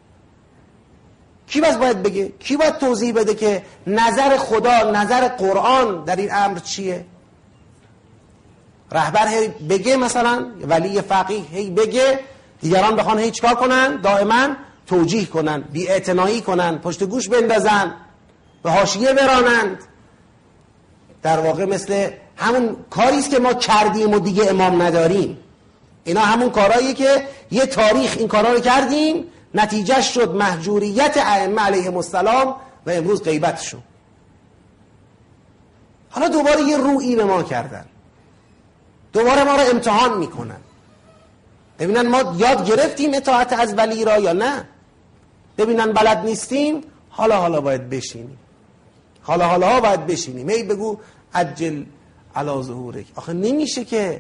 کی بس باید بگه؟ کی باید توضیح بده که نظر خدا، نظر قرآن در این امر چیه؟ رهبر هی بگه، مثلا ولی فقیه هی بگه، دیگران بخوان هی چکار کنن؟ دائما توجیه کنن، بی‌اعتنایی کنن، پشت گوش بندازن، به حاشیه برانند. در واقع مثل همون کاری است که ما کردیم و دیگه امام نداریم. اینا همون کارهاییه که یه تاریخ این کارا رو کردیم، نتیجه شد مهجوریت ائمه علیهم السلام و امروز غیبت شد. حالا دوباره یه رویی به ما کردن، دوباره ما رو امتحان میکنن، ببینن ما یاد گرفتیم اطاعت از ولی را یا نه. ببینن بلد نیستیم، حالا حالا باید بشینیم، حالا حالا ها باید بشینیم. هی بگو عجل علی ظهورک. آخه نمیشه که.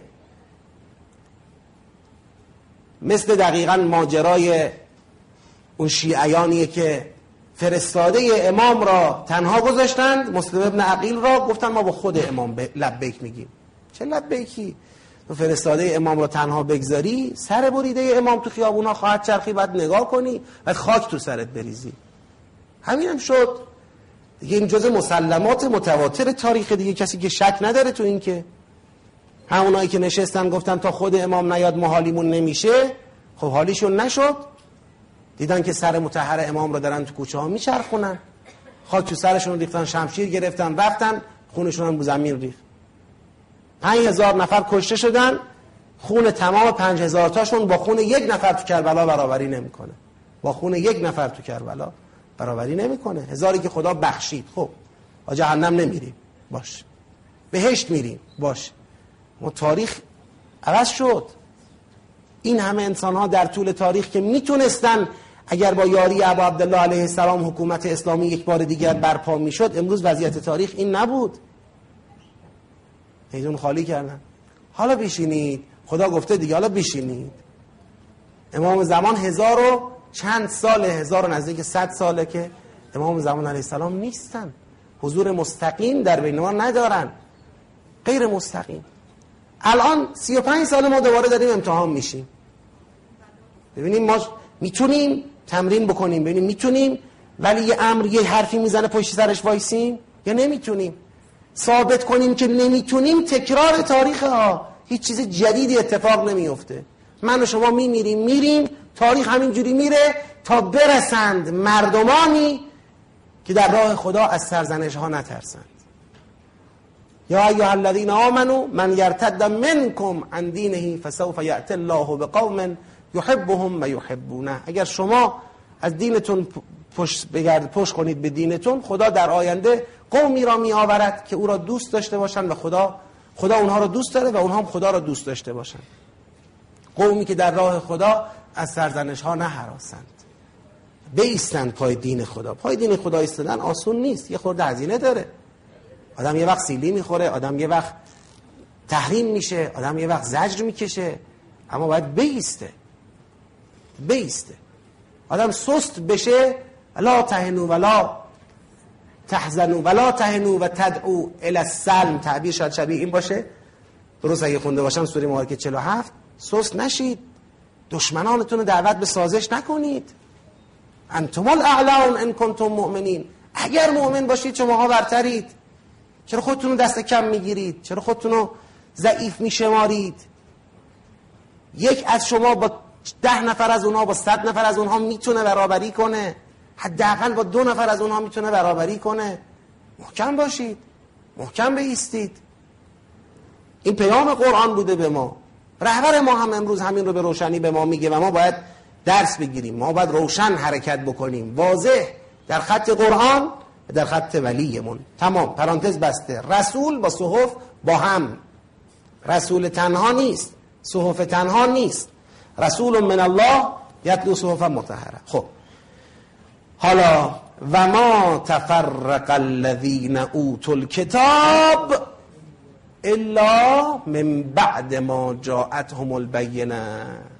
مثل دقیقاً ماجرای اون شیعیانیه که فرستاده امام را تنها گذاشتند، مسلم ابن عقیل را، گفتن ما با خود امام لبیک میگیم. چه لبیکی؟ تو فرستاده امام را تنها بگذاری، سر بریده امام تو خیابونا خواهد چرخی، بعد نگاه کنی، بعد خاک تو سرت بریزی. همین هم شد دیگه. این جزء مسلمات متواتر تاریخ دیگه، کسی که شک نداره تو این که همونایی که نشستن گفتن تا خود امام نیاد محالیمون نمیشه، خب حالیشون نشد. دیدن که سر مطهر امام رو دارن تو کوچه ها میچرخونن، خاک تو سرشون ریختن، شمشیر گرفتن، رفتن، خونشون هم رو زمین ریخت. پنج هزار نفر کشته شدن، خون تمام پنج هزار تاشون با خون یک نفر تو کربلا برابری نمیکنه. با خون یک نفر تو کربلا برابری نمیکنه. هزاری که خدا بخشید. خب با جهنم نمیریم، باش. بهشت میریم، باش. ما تاریخ عوض شد. این همه انسان ها در طول تاریخ که میتونستن اگر با یاری ابا عبدالله علیه السلام حکومت اسلامی یک بار دیگر برپا میشد، امروز وضعیت تاریخ این نبود. میدون خالی کردن. حالا بشینید، خدا گفته دیگه، حالا بشینید. امام زمان هزار و چند ساله، هزار و نزدیک صد ساله که امام زمان علیه السلام نیستن. حضور مستقیم در بین ما ندارن، غیر مستقیم. الان سی و پنج سال ما دوباره داریم امتحان میشیم. ببینیم ما میتونیم تمرین بکنیم، ببینیم میتونیم ولی یه امر یه حرفی میزنه پشت سرش وایسیم یا نمیتونیم. ثابت کنیم که نمیتونیم، تکرار تاریخ ها، هیچ چیز جدیدی اتفاق نمیفته. من و شما میمیریم میریم، تاریخ همینجوری میره تا برسند مردمانی که در راه خدا از سرزنش ها نترسند. یا ایها الذین آمنوا من یرتد منکم عن دینه فسوف یأتی الله بقوم یحبهم و یحبونه. اگر شما از دینتون پشت بگرد پشت کنید به دینتون، خدا در آینده قومی را می آورد که او را دوست داشته باشند و خدا خدا اونها را دوست داره و اونها هم خدا را دوست داشته باشند. قومی که در راه خدا از سرزنش ها نهراسند، بایستند پای دین خدا. پای دین خدا ایستادن آسون نیست، یه خورده هزینه داره. آدم یه وقت سیلی میخوره، آدم یه وقت تحریم میشه، آدم یه وقت زجر میکشه، اما باید بایسته بایسته. آدم سست بشه، لا تهنوا ولا تحزنوا ولا تهنوا و تدعوا الی السلم، تعبیر شاید شبیه این باشه، درست اگه خونده باشم سوره مبارکه چهل و هفت. سست نشید، دشمنانتون رو دعوت به سازش نکنید. انتم الاعلون ان کنتم مؤمنین، اگر مؤمن باشید شماها برترید. چرا خودتون رو دست کم میگیرید؟ چرا خودتون رو ضعیف میشمارید؟ یک از شما با ده نفر از اونها، با صد نفر از اونها میتونه برابری کنه، حداقل با دو نفر از اونها میتونه برابری کنه. محکم باشید، محکم بایستید. این پیام قرآن بوده به ما. رهبر ما هم امروز همین رو به روشنی به ما میگه و ما باید درس بگیریم. ما باید روشن حرکت بکنیم، واضح در خط قرآن و در خط ولیمون. تمام، پرانتز بسته. رسول با صحف با هم، رسول تنها نیست، صحف تنها نیست. رسول من الله یتلو صحفا مطهره. خب حالا و ما تفرق الذین اوتوا الکتاب الا من بعد ما جاءتهم البینه،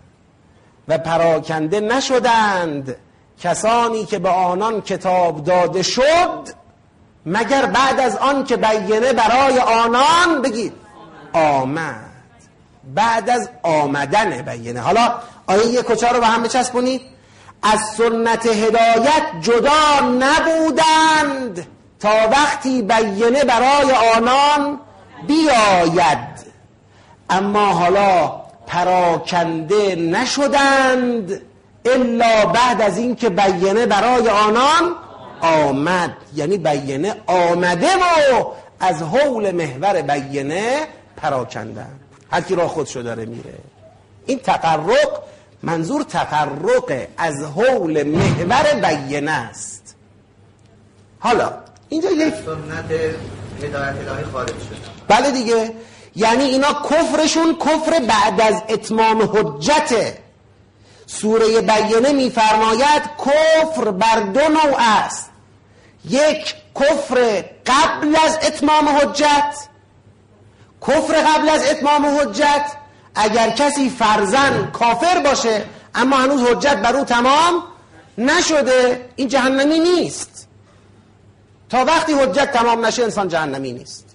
و پراکنده نشدند کسانی که به آنان کتاب داده شد مگر بعد از آن که بینه برای آنان بگید آمد. بعد از آمدن بینه. حالا آیه یک و چهار رو به هم بچسبونید. از سنت هدایت جدا نبودند تا وقتی بینه برای آنان بیاید، اما حالا پراکنده نشدند الا بعد از این که بینه برای آنان آمد. یعنی بینه آمده و از حول محور بینه پراکندند. هر کی راه خودشو داره میره. این تفرق منظور تفرق از حول محور بینه است. حالا اینجا یک سنت هدایت الهی خارج شد. بله دیگه، یعنی اینا کفرشون کفر بعد از اتمام حجته. سوره بینه میفرماید کفر بر دو نوع است. یک کفر قبل از اتمام حجت. کفر قبل از اتمام حجت اگر کسی فرضاً کافر باشه اما هنوز حجت بر او تمام نشده، این جهنمی نیست. تا وقتی حجت تمام نشه انسان جهنمی نیست.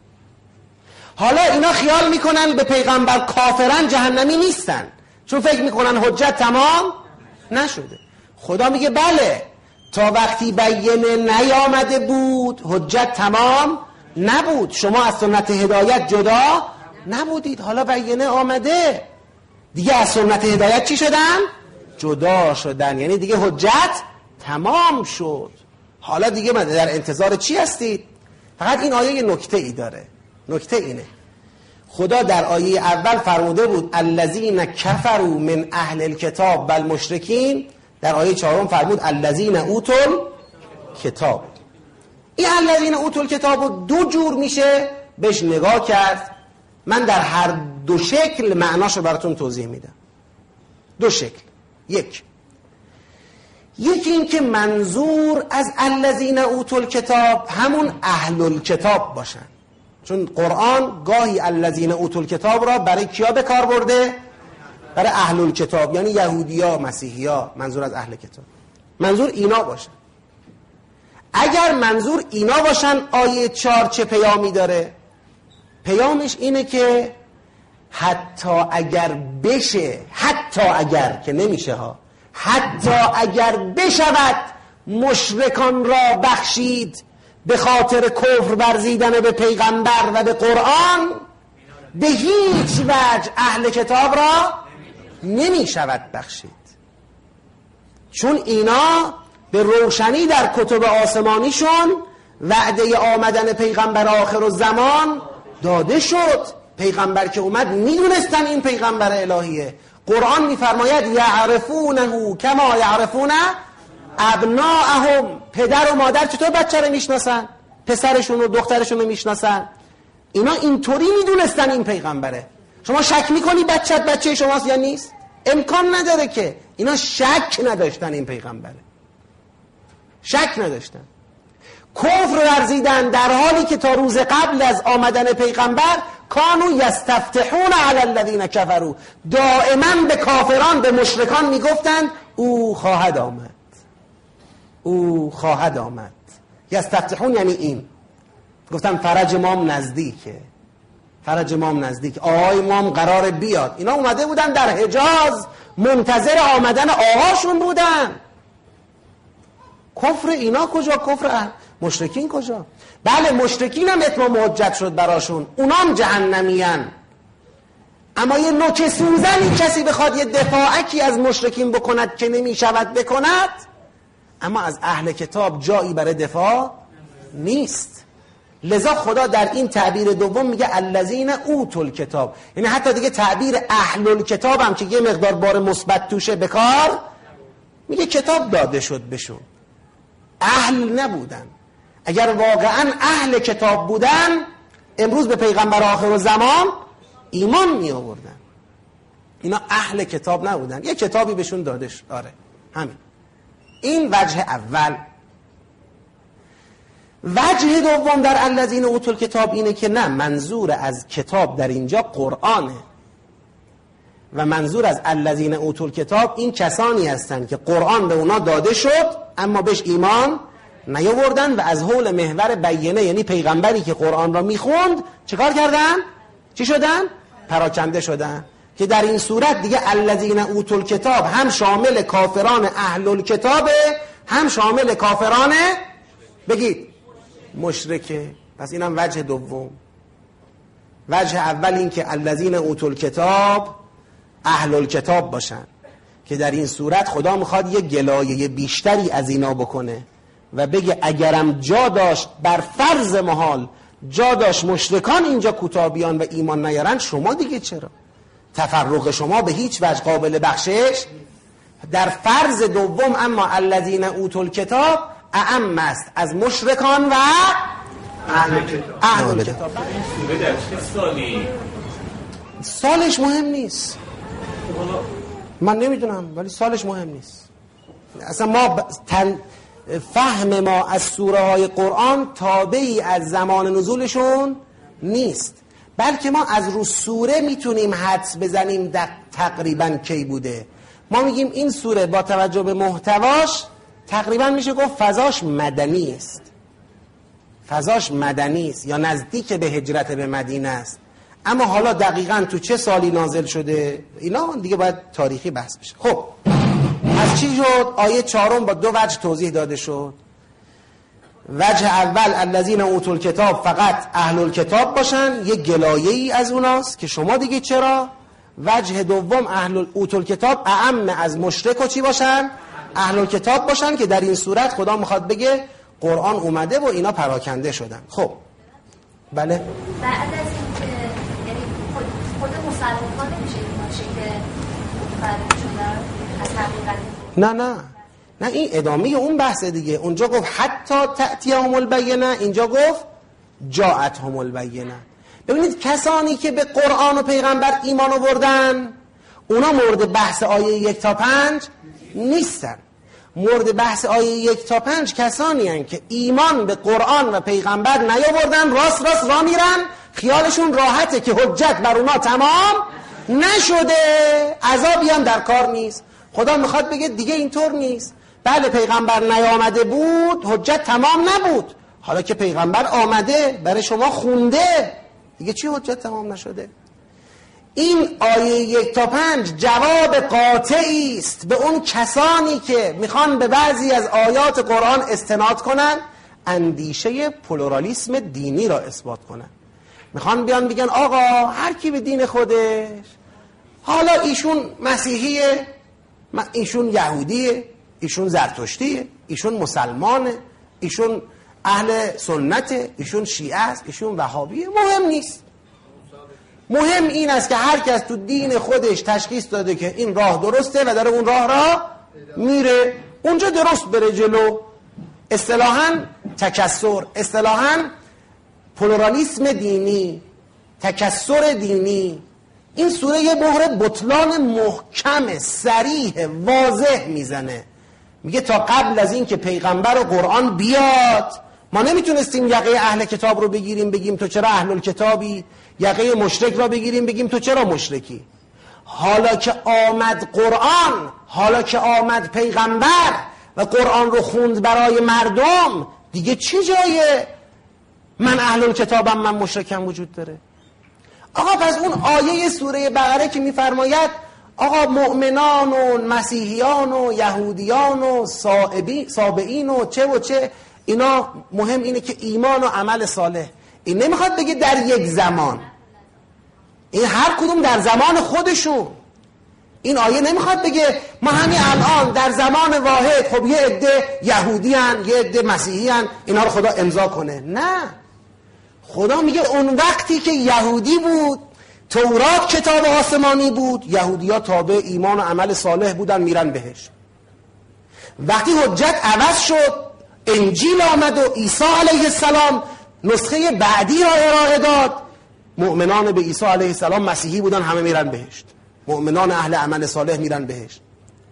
حالا اینا خیال میکنن به پیغمبر کافرن جهنمی نیستن، چون فکر میکنن حجت تمام نشده. خدا میگه بله، تا وقتی بینه نیامده بود حجت تمام نبود، شما از سنت هدایت جدا نبودید. حالا بینه آمده دیگه، از سنت هدایت چی شدن؟ جدا شدن. یعنی دیگه حجت تمام شد. حالا دیگه من در انتظار چی هستید؟ فقط این آیه نکته ای داره. نکته اینه خدا در آیه اول فرموده بود الذین کفروا من اهل الکتاب و المشرکین، در آیه چهارم فرمود الذین اوتوا الکتاب. این الذین اوتوا الکتاب دو جور میشه بهش نگاه کرد. من در هر دو شکل معناشو براتون توضیح میدم. دو شکل. یک یکی این که منظور از الذین اوتوا الکتاب همون اهل الکتاب باشن، چون قرآن گاهی الذین اوتوا الکتاب را برای کیا به کار برده؟ برای اهل الکتاب، یعنی یهودیا، مسیحیا. منظور از اهل کتاب منظور اینا باشن. اگر منظور اینا باشن آیه چهار چه پیامی داره؟ پیامش اینه که حتی اگر بشه، حتی اگر که نمیشه ها، حتی اگر بشود مشرکان را بخشید به خاطر کفر ورزیدن به پیغمبر و به قرآن، به هیچ وجه اهل کتاب را نمی شود بخشید، چون اینا به روشنی در کتب آسمانیشون وعده آمدن پیغمبر آخر الزمان داده شد. پیغمبر که اومد میدونستن این پیغمبر الهیه. قرآن میفرماید یعرفونه کما یعرفون ابناءهم. پدر و مادر چطور بچه رو میشناسن؟ پسرشون و دخترشون رو میشناسن. اینا اینطوری میدونستن این پیغمبره. شما شک میکنی بچت بچه شماست یا نیست؟ امکان نداره که. اینا شک نداشتن این پیغمبره، شک نداشتن، کفر ورزیدن، در حالی که تا روز قبل از آمدن پیغمبر کانو یستفتحون علی الذین کفروا، دائما به کافران، به مشرکان میگفتند او خواهد آمد، او خواهد آمد. یستفتحون یعنی این، گفتن فرج مام نزدیکه، فرج مام نزدیک، آقای مام قرار بیاد. اینا اومده بودن در حجاز منتظر آمدن آقاشون بودن. کفر اینا کجا؟ کفر مشرکین کجا؟ بله مشرکین هم اتمام حجت شد براشون، اونام جهنمین. اما یه نوک سوزنی کسی بخواد یه دفاعکی از مشرکین بکند که نمی شود بکند، اما از اهل کتاب جایی برای دفاع نیست. لذا خدا در این تعبیر دوم میگه الذین اوتوا الکتاب، یعنی حتی دیگه تعبیر اهل الکتاب هم که یه مقدار بار مثبت توشه بکار، میگه کتاب داده شد بهشون، اهل نبودن. اگر واقعا اهل کتاب بودن امروز به پیغمبر آخر الزمان ایمان می آوردن. اینا اهل کتاب نبودن، یه کتابی بهشون داده شد. آره همین. این وجه اول. وجه دوم در الذین اوتوا الکتاب اینه که نه، منظور از کتاب در اینجا قرآنه و منظور از الذین اوتوا الکتاب این کسانی هستند که قرآن به اونا داده شد اما بهش ایمان نیاوردن و از حول محور بیینه، یعنی پیغمبری که قرآن را میخوند چیکار کردن؟ چی شدن؟ پراکنده شدن. که در این صورت دیگه الذین اوتوا الکتاب هم شامل کافران اهل الکتابه، هم شامل کافران بگید مشرکه. پس اینم وجه دوم. وجه اول این که الذین اوتوا الکتاب اهل الکتاب باشن، که در این صورت خدا میخواد یه گلایه بیشتری از اینا بکنه و بگه اگرم جا داشت بر فرض محال جا داشت مشرکان اینجا کوتاه و ایمان نیارن، شما دیگه چرا؟ تفرق شما به هیچ وجه قابل بخشش در فرض دوم. اما الذین اوتوا الکتاب اعم است از مشرکان و اهل کتاب. اهل کتاب. این سوره در چه سالی؟ سالش مهم نیست، من نمیدونم، ولی سالش مهم نیست. اصلا ما تن فهم ما از سوره های قرآن تابعی از زمان نزولشون نیست، بلکه ما از رو سوره میتونیم حدس بزنیم در تقریبا کی بوده. ما میگیم این سوره با توجه به محتواش تقریبا میشه گفت فضاش مدنی است، فضاش مدنی است یا نزدیک به هجرت به مدینه است. اما حالا دقیقاً تو چه سالی نازل شده اینا دیگه باید تاریخی بحث بشه. خب از چی شد؟ آیه چهارم با دو وجه توضیح داده شد. وجه اول الذین اوتوا الکتاب فقط اهل الکتاب باشن، یه گلایه‌ای از اوناست که شما دیگه چرا. وجه دوم اهل اوتوا الکتاب اعم از مشرک و چی باشن؟ اهل الکتاب باشن، که در این صورت خدا میخواد بگه قرآن اومده و اینا پراکنده شدن. خب بله، بعد از اینکه یعنی خود, خود مسلمان نمیشه این باشه که فرد شدن از حقیقت. نه نه نه، این ادامه اون بحث دیگه. اونجا گفت حتی تأتیهم البینه، اینجا گفت جاءتهم البینه. ببینید کسانی که به قرآن و پیغمبر ایمان آوردن اونا مورد بحث آیه یک تا پنج نیستن. مورد بحث آیه یک تا پنج کسانی هستند که ایمان به قرآن و پیغمبر نیاوردن، راست راست را میرن، خیالشون راحته که حجت بر اونا تمام نشده، عذابی هم در کار نیست. خدا میخواد بگه دیگه اینطور نیست. بله پیغمبر نیامده بود، حجت تمام نبود، حالا که پیغمبر آمده برای شما خونده دیگه چی حجت تمام نشده؟ این آیه یک تا پنج جواب قاطعی است به اون کسانی که میخوان به بعضی از آیات قرآن استناد کنن، اندیشه پلورالیسم دینی را اثبات کنن. میخوان بیان بگن آقا هر کی به دین خودش، حالا ایشون مسیحیه، ایشون یهودیه، ایشون زرتشتیه، ایشون مسلمانه، ایشون اهل سنت، ایشون شیعه است، ایشون وهابیه، مهم نیست. مهم این است که هر کس تو دین خودش تشخیص داده که این راه درسته و داره اون راه را میره، اونجا درست بره جلو. اصطلاحاً تکثر، اصطلاحاً پلورالیسم دینی، تکثر دینی، این سوره یه مهر بطلان محکم صریح واضح میزنه. میگه تا قبل از این که پیغمبر و قرآن بیاد ما نمیتونستیم یقه اهل کتاب رو بگیریم بگیم تو چرا اهل الکتابی، یقه مشرک را بگیریم بگیم تو چرا مشرکی. حالا که آمد قرآن، حالا که آمد پیغمبر و قرآن رو خوند برای مردم، دیگه چه جای من اهل الکتابم من مشرکم وجود داره؟ آقا پس اون آیه سوره بقره که میفرماید آقا مؤمنان و مسیحیان و یهودیان و سابعین و چه و چه، اینا مهم اینه که ایمان و عمل صالح. این نمیخواد بگه در یک زمان، این هر کدوم در زمان خودشون. این آیه نمیخواد بگه ما همین الان در زمان واحد خب یه عده یهودی هن یه عده مسیحی هن اینا رو خدا امضا کنه. نه، خدا میگه اون وقتی که یهودی بود، تورات کتاب آسمانی بود، یهودی ها تابع ایمان و عمل صالح بودن میرن بهش. وقتی حجت عوض شد، انجیل آمد و عیسی علیه السلام نسخه بعدی را ارائه داد، مؤمنان به عیسی علیه السلام مسیحی بودن همه میرن بهشت، مؤمنان اهل عمل صالح میرن بهشت.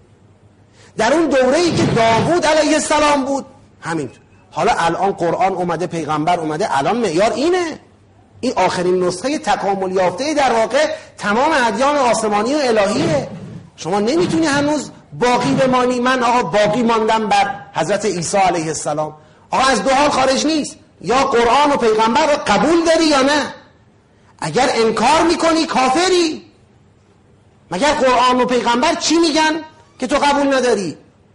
در اون دوره‌ای که داوود علیه السلام بود همینطور. حالا الان قرآن اومده، پیغمبر اومده، الان معیار اینه. این آخرین نسخه تکامل یافته در واقع تمام ادیان آسمانی و الهیه. شما نمیتونی هنوز باقی بمانی. من آقا باقی ماندم بر حضرت عیسی علیه السلام. آقا از دو حال خارج نیست، یا قرآن و پیغمبر رو قبول داری یا نه. اگر انکار میکنی کافری. مگر قرآن و پیغمبر چی میگن که تو قبول نداری؟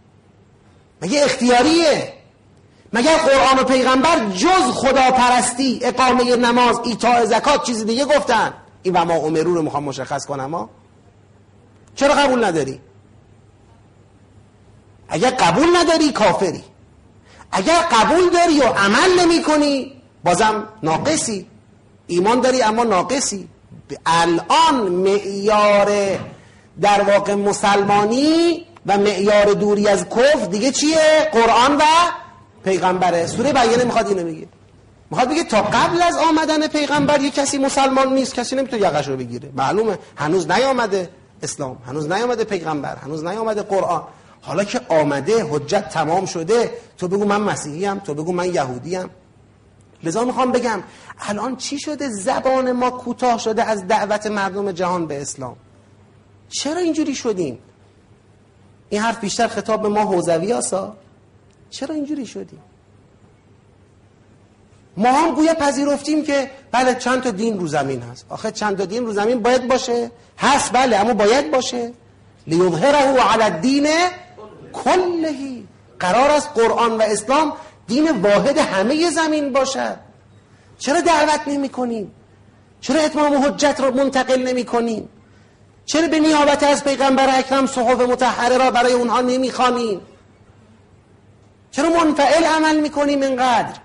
مگه اختیاریه؟ مگر قرآن و پیغمبر جز خداپرستی، اقامه نماز، ایتاء زکات چیزی دیگه گفتن؟ این و ما امرو رو میخوام مشخص کنم. ما چرا قبول نداری؟ اگر قبول نداری کافری. اگر قبول داری و عمل نمی کنی بازم ناقصی. ایمان داری اما ناقصی. الان معیار در واقع مسلمانی و معیار دوری از کفر دیگه چیه؟ قرآن و پیغمبره. سوره بیانه میخواد اینو میگه. میخواد بگه تا قبل از آمدن پیغمبر یک کسی مسلمان نیست، کسی نمیتونه یقش رو بگیره. معلومه هنوز نیامده اسلام، هنوز نیامده پیغمبر، هنوز نیامده قرآن. حالا که آمده، حجت تمام شده، تو بگو من مسیحی ام، تو بگو من یهودی ام. لذا میخوام بگم الان چی شده زبان ما کوتاه شده از دعوت مردم جهان به اسلام؟ چرا اینجوری شدیم؟ این حرف بیشتر خطاب به ما حوزوی هستا. چرا اینجوری شدیم؟ ما هم گویا پذیرفتیم که بله چند تا دین رو زمین هست. آخه چند تا دین رو زمین باید باشه؟ هست بله، اما باید باشه. لیظهره علی الدین کله. قرار است قرآن و اسلام دین واحد همه زمین باشد. چرا دعوت نمی کنیم؟ چرا اتمام حجت را منتقل نمی کنیم؟ چرا به نیابت از پیغمبر اکرم صحف مطهره را برای اونها نمی خوانیم؟ چرا منفعل عمل می کنیم اینقدر؟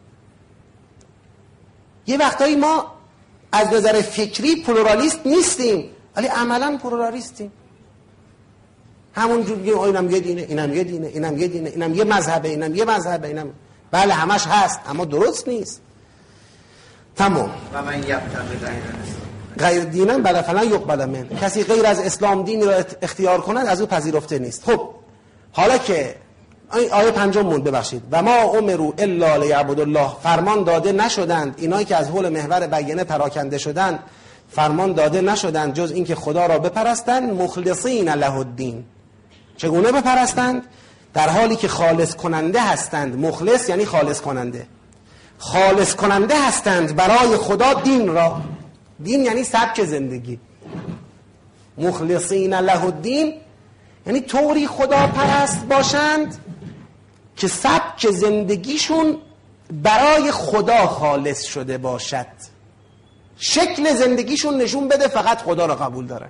یه وقتایی ما از نظر فکری پلورالیست نیستیم ولی عملا پلورالیستیم. همون جور میگیم اینم یه دینه، اینم یه دینه، اینم یه دینه، اینم یه مذهبه، اینم یه مذهبه، اینم بله همش هست اما درست نیست. تمام. و من یبتغی غیر دینم بله فلان یقبل من. کسی غیر از اسلام دینی را اختیار کند از او پذیرفته نیست. خب حالا که آیه پنجم موند، ببخشید، و ما امروا الا لیعبدوا الله، فرمان داده نشدند اینایی که از حول محور بیانه پراکنده شدند، فرمان داده نشدند جز اینکه خدا را بپرستند مخلصین له الدین. چگونه بپرستند؟ در حالی که خالص کننده هستند. مخلص یعنی خالص کننده. خالص کننده هستند برای خدا دین را. دین یعنی سبک زندگی. مخلصین له الدین یعنی طوری خدا پرست باشند که سبک زندگیشون برای خدا خالص شده باشد. شکل زندگیشون نشون بده فقط خدا را قبول دارن.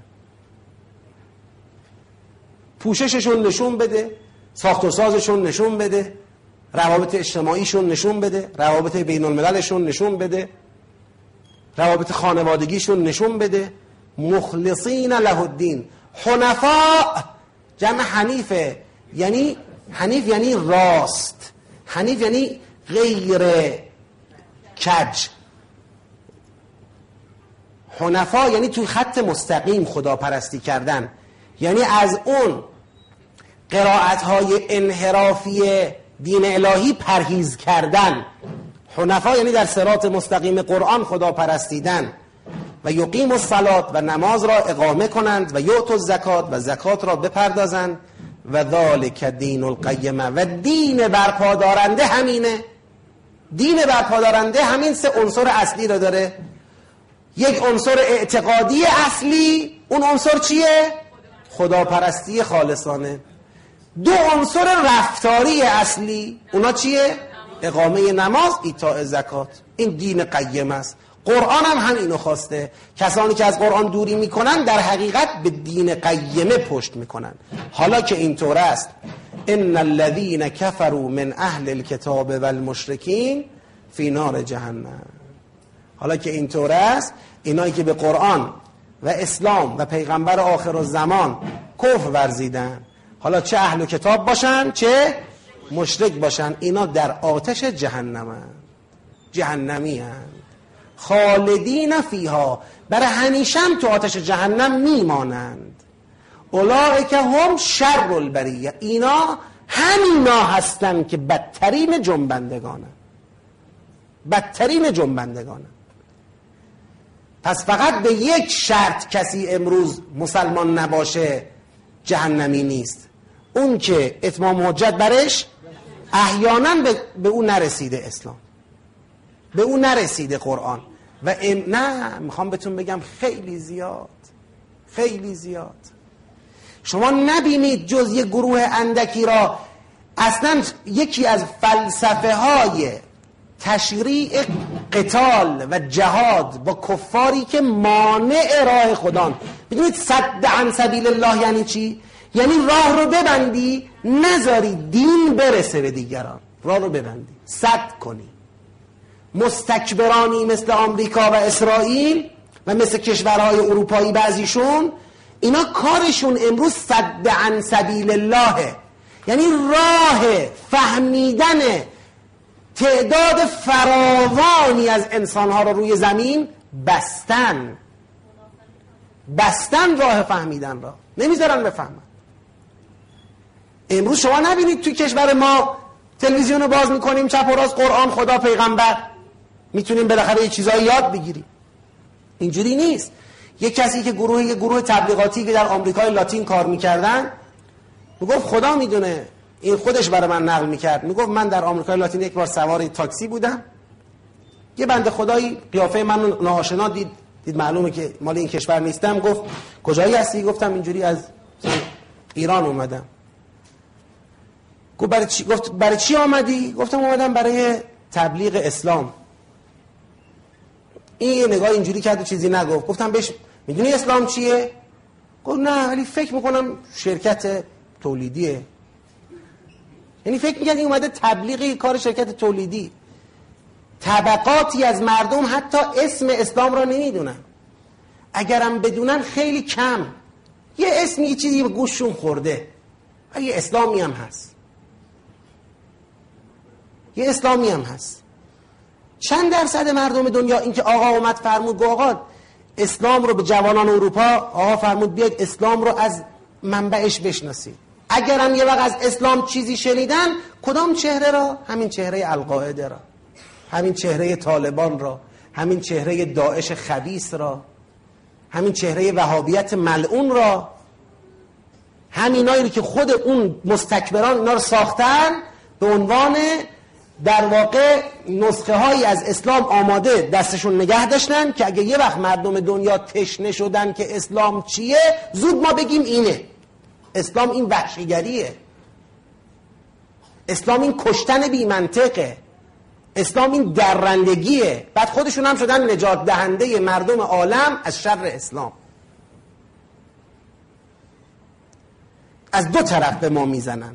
پوشششون نشون بده، ساخت و سازشون نشون بده روابط اجتماعیشون نشون بده، روابط بین المللشون نشون بده، روابط خانوادگیشون نشون بده. مخلصین له الدین، حنفاء جمع حنیفه، یعنی حنیف یعنی راست، حنیف یعنی غیر کج. حنفا یعنی توی خط مستقیم خدا پرستی کردن، یعنی از اون قرائت‌های انحرافی دین الهی پرهیز کردن. حنفا یعنی در صراط مستقیم قرآن خدا پرستیدن. و یقیم الصلاة، و نماز را اقامه کنند، و یؤتوا الزکات، و زکات را بپردازند. و ذالک دین القیمه، و دین برپادارنده همینه. دین برپادارنده همین سه عنصر اصلی رو داره. یک عنصر اعتقادی اصلی، اون عنصر چیه؟ خداپرستی خالصانه. دو عنصر رفتاری اصلی، اونا چیه؟ اقامه نماز، ایتاء زکات. این دین قیم است. قرآن هم همینو خواسته. کسانی که از قرآن دوری میکنن در حقیقت به دین قیمه پشت میکنن. حالا که اینطور است، ان الذين كفروا من اهل الكتاب والمشرکین فی نار جهنم. حالا که اینطور است، اینایی که به قرآن و اسلام و پیغمبر آخر الزمان کفر ورزیدن، حالا چه اهل کتاب باشن چه مشرک باشن، اینا در آتش جهنم هستند، جهنمی هستند، خالدین فیها، برای همیشه هم تو آتش جهنم میمانند. اولئک هم شر البریه، اینا همینا هستند که بدترین جنبندگانند، بدترین جنبندگانند. پس فقط به یک شرط کسی امروز مسلمان نباشه جهنمی نیست، اون که اتمام حجت برش احیانا به, به اون نرسیده اسلام، به اون نرسیده قرآن. و ام... نه میخوام بهتون بگم خیلی زیاد، خیلی زیاد. شما نبینید جز یک گروه اندکی را. اصلا یکی از فلسفه های تشریع قتال و جهاد با کفاری که مانع راه خدان، بدونید صد عن سبیل الله یعنی چی؟ یعنی راه رو ببندی، نذاری دین برسه به دیگران، راه رو ببندی، سد کنی. مستکبرانی مثل آمریکا و اسرائیل و مثل کشورهای اروپایی بعضیشون، اینا کارشون امروز صد عن سبیل الله، یعنی راه فهمیدن تعداد فراوانی از انسانها رو روی زمین بستن، بستن راه فهمیدن را، نمیذارن بفهمن. امروز شما نبینید توی کشور ما تلویزیون رو باز میکنیم چپ و راست قرآن، خدا، پیغمبر، میتونیم بالاخره یه چیزایی یاد بگیریم. اینجوری نیست. یه کسی که گروه یه گروه تبلیغاتی که در آمریکای لاتین کار میکردن میگفت خدا میدونه، این خودش برای من نقل میکرد، میگفت من در آمریکای لاتین یک بار سوار تاکسی بودم، یه بنده خدایی قیافه من ناآشنا دید، دید معلومه که مال این کشور نیستم، گفت کجایی هستی؟ گفتم اینجوری از ایران اومدم. گفت برای چی؟ گفت برای چی آمدی؟ گفتم اومدم برای تبلیغ اسلام. این یه نگاه اینجوری کرد و چیزی نگفت. گفتم بهش میدونی اسلام چیه؟ گفت نه ولی فکر میکنم شرکت تولیدیه. یعنی فکر میکنم این اومده تبلیغی کار شرکت تولیدی. طبقاتی از مردم حتی اسم اسلام را نمیدونن، اگرم بدونن خیلی کم، یه اسمی یه چیزی به گوششون خورده، یه اسلامی هم هست، یه اسلامی هم هست. چند درصد مردم دنیا این که آقا اومد فرمود گو آقا اسلام رو به جوانان اروپا، آقا فرمود بیاید اسلام رو از منبعش بشناسید. اگرم یه وقت از اسلام چیزی شنیدن، کدام چهره را؟ همین چهره القاعده را، همین چهره طالبان را، همین چهره داعش خبیث را، همین چهره وهابیت ملعون را، همینایی که خود اون مستکبران اینا رو ساختن به عنوان در واقع نسخه هایی از اسلام آماده دستشون نگه داشتن که اگه یه وقت مردم دنیا تشنه شدن که اسلام چیه، زود ما بگیم اینه اسلام، این وحشیگریه، اسلام این کشتن بی منطقه، اسلام این درندگیه. بعد خودشون هم شدن نجات دهنده مردم عالم از شر اسلام. از دو طرف به ما میزنن.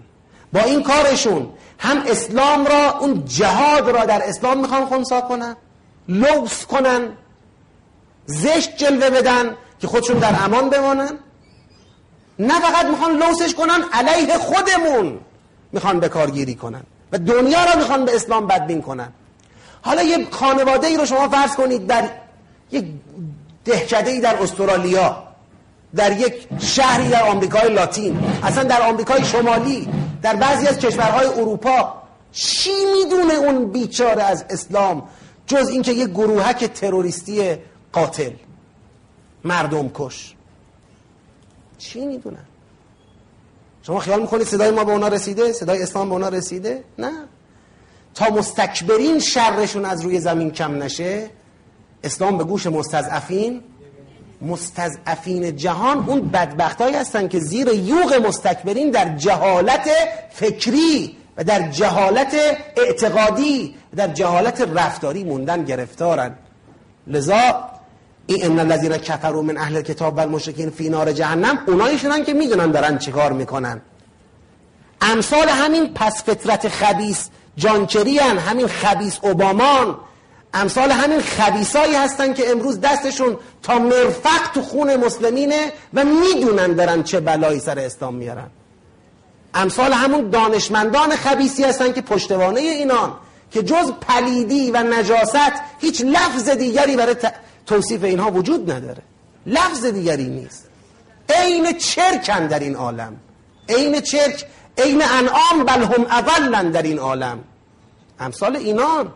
با این کارشون هم اسلام را، اون جهاد را در اسلام میخوان خنثی کنن، لوث کنن، زشت جلوه بدن که خودشون در امان بمانن. نه فقط میخوان لوثش کنن، علیه خودمون میخوان به کارگیری کنن و دنیا را میخوان به اسلام بدبین کنن. حالا یه خانواده ای رو شما فرض کنید در یک دهکده ای در استرالیا، در یک شهری در آمریکای لاتین، اصلا در آمریکای شمالی، در بعضی از کشورهای اروپا. چی میدونه اون بیچاره از اسلام جز اینکه یک گروهک تروریستی قاتل مردم کش؟ چی میدونن؟ شما خیال میکنید صدای ما به اونا رسیده؟ صدای اسلام به اونا رسیده؟ نه. تا مستکبرین شرشون از روی زمین کم نشه، اسلام به گوش مستضعفین، مستضعفین جهان اون بدبختایی هستن که زیر یوغ مستکبرین در جهالت فکری و در جهالت اعتقادی و در جهالت رفتاری موندن، گرفتارن. لذا این ان الذین کفروا من اهل الکتاب والمشرکین فی نار جهنم، اونایشونن که میدونن دارن چیکار میکنن. امثال همین پس فطرت خبیث جانچریان، همین خبیث اوبامان، امثال همین خبیثایی هستن که امروز دستشون تا مرفق تو خون مسلمینه و میدونن دارن چه بلایی سر اسلام میارن. امثال همون دانشمندان خبیثی هستن که پشتوانه اینان که جز پلیدی و نجاست هیچ لفظ دیگری برای توصیف اینها وجود نداره، لفظ دیگری نیست. عین چرکن در این عالم، عین چرک، عین انعام، بل هم اضلن در این عالم. امثال اینان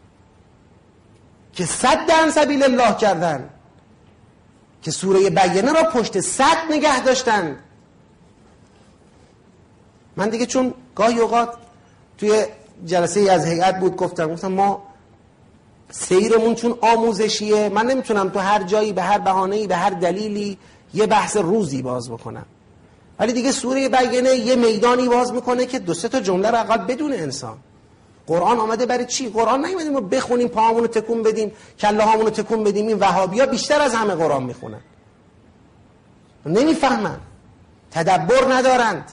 که صد عن سبیل الله کردن، که سوره بینه را پشت صد نگه داشتن. من دیگه چون گاهی اوقات توی جلسه ای از هیئت بود گفتم گفتم ما سیرمون چون آموزشیه، من نمیتونم تو هر جایی به هر بهانه‌ای به هر دلیلی یه بحث روزی باز بکنم، ولی دیگه سوره بینه یه میدانی باز میکنه که دو سه تا جمله رو اقل بدون انسان. قرآن آمده برای چی؟ قرآن نیومده ما بخونیم پاهامونو تکون بدیم، کله هامونو تکون بدیم. این وهابیا بیشتر از همه قرآن میخونن، نمیفهمن، تدبر ندارند،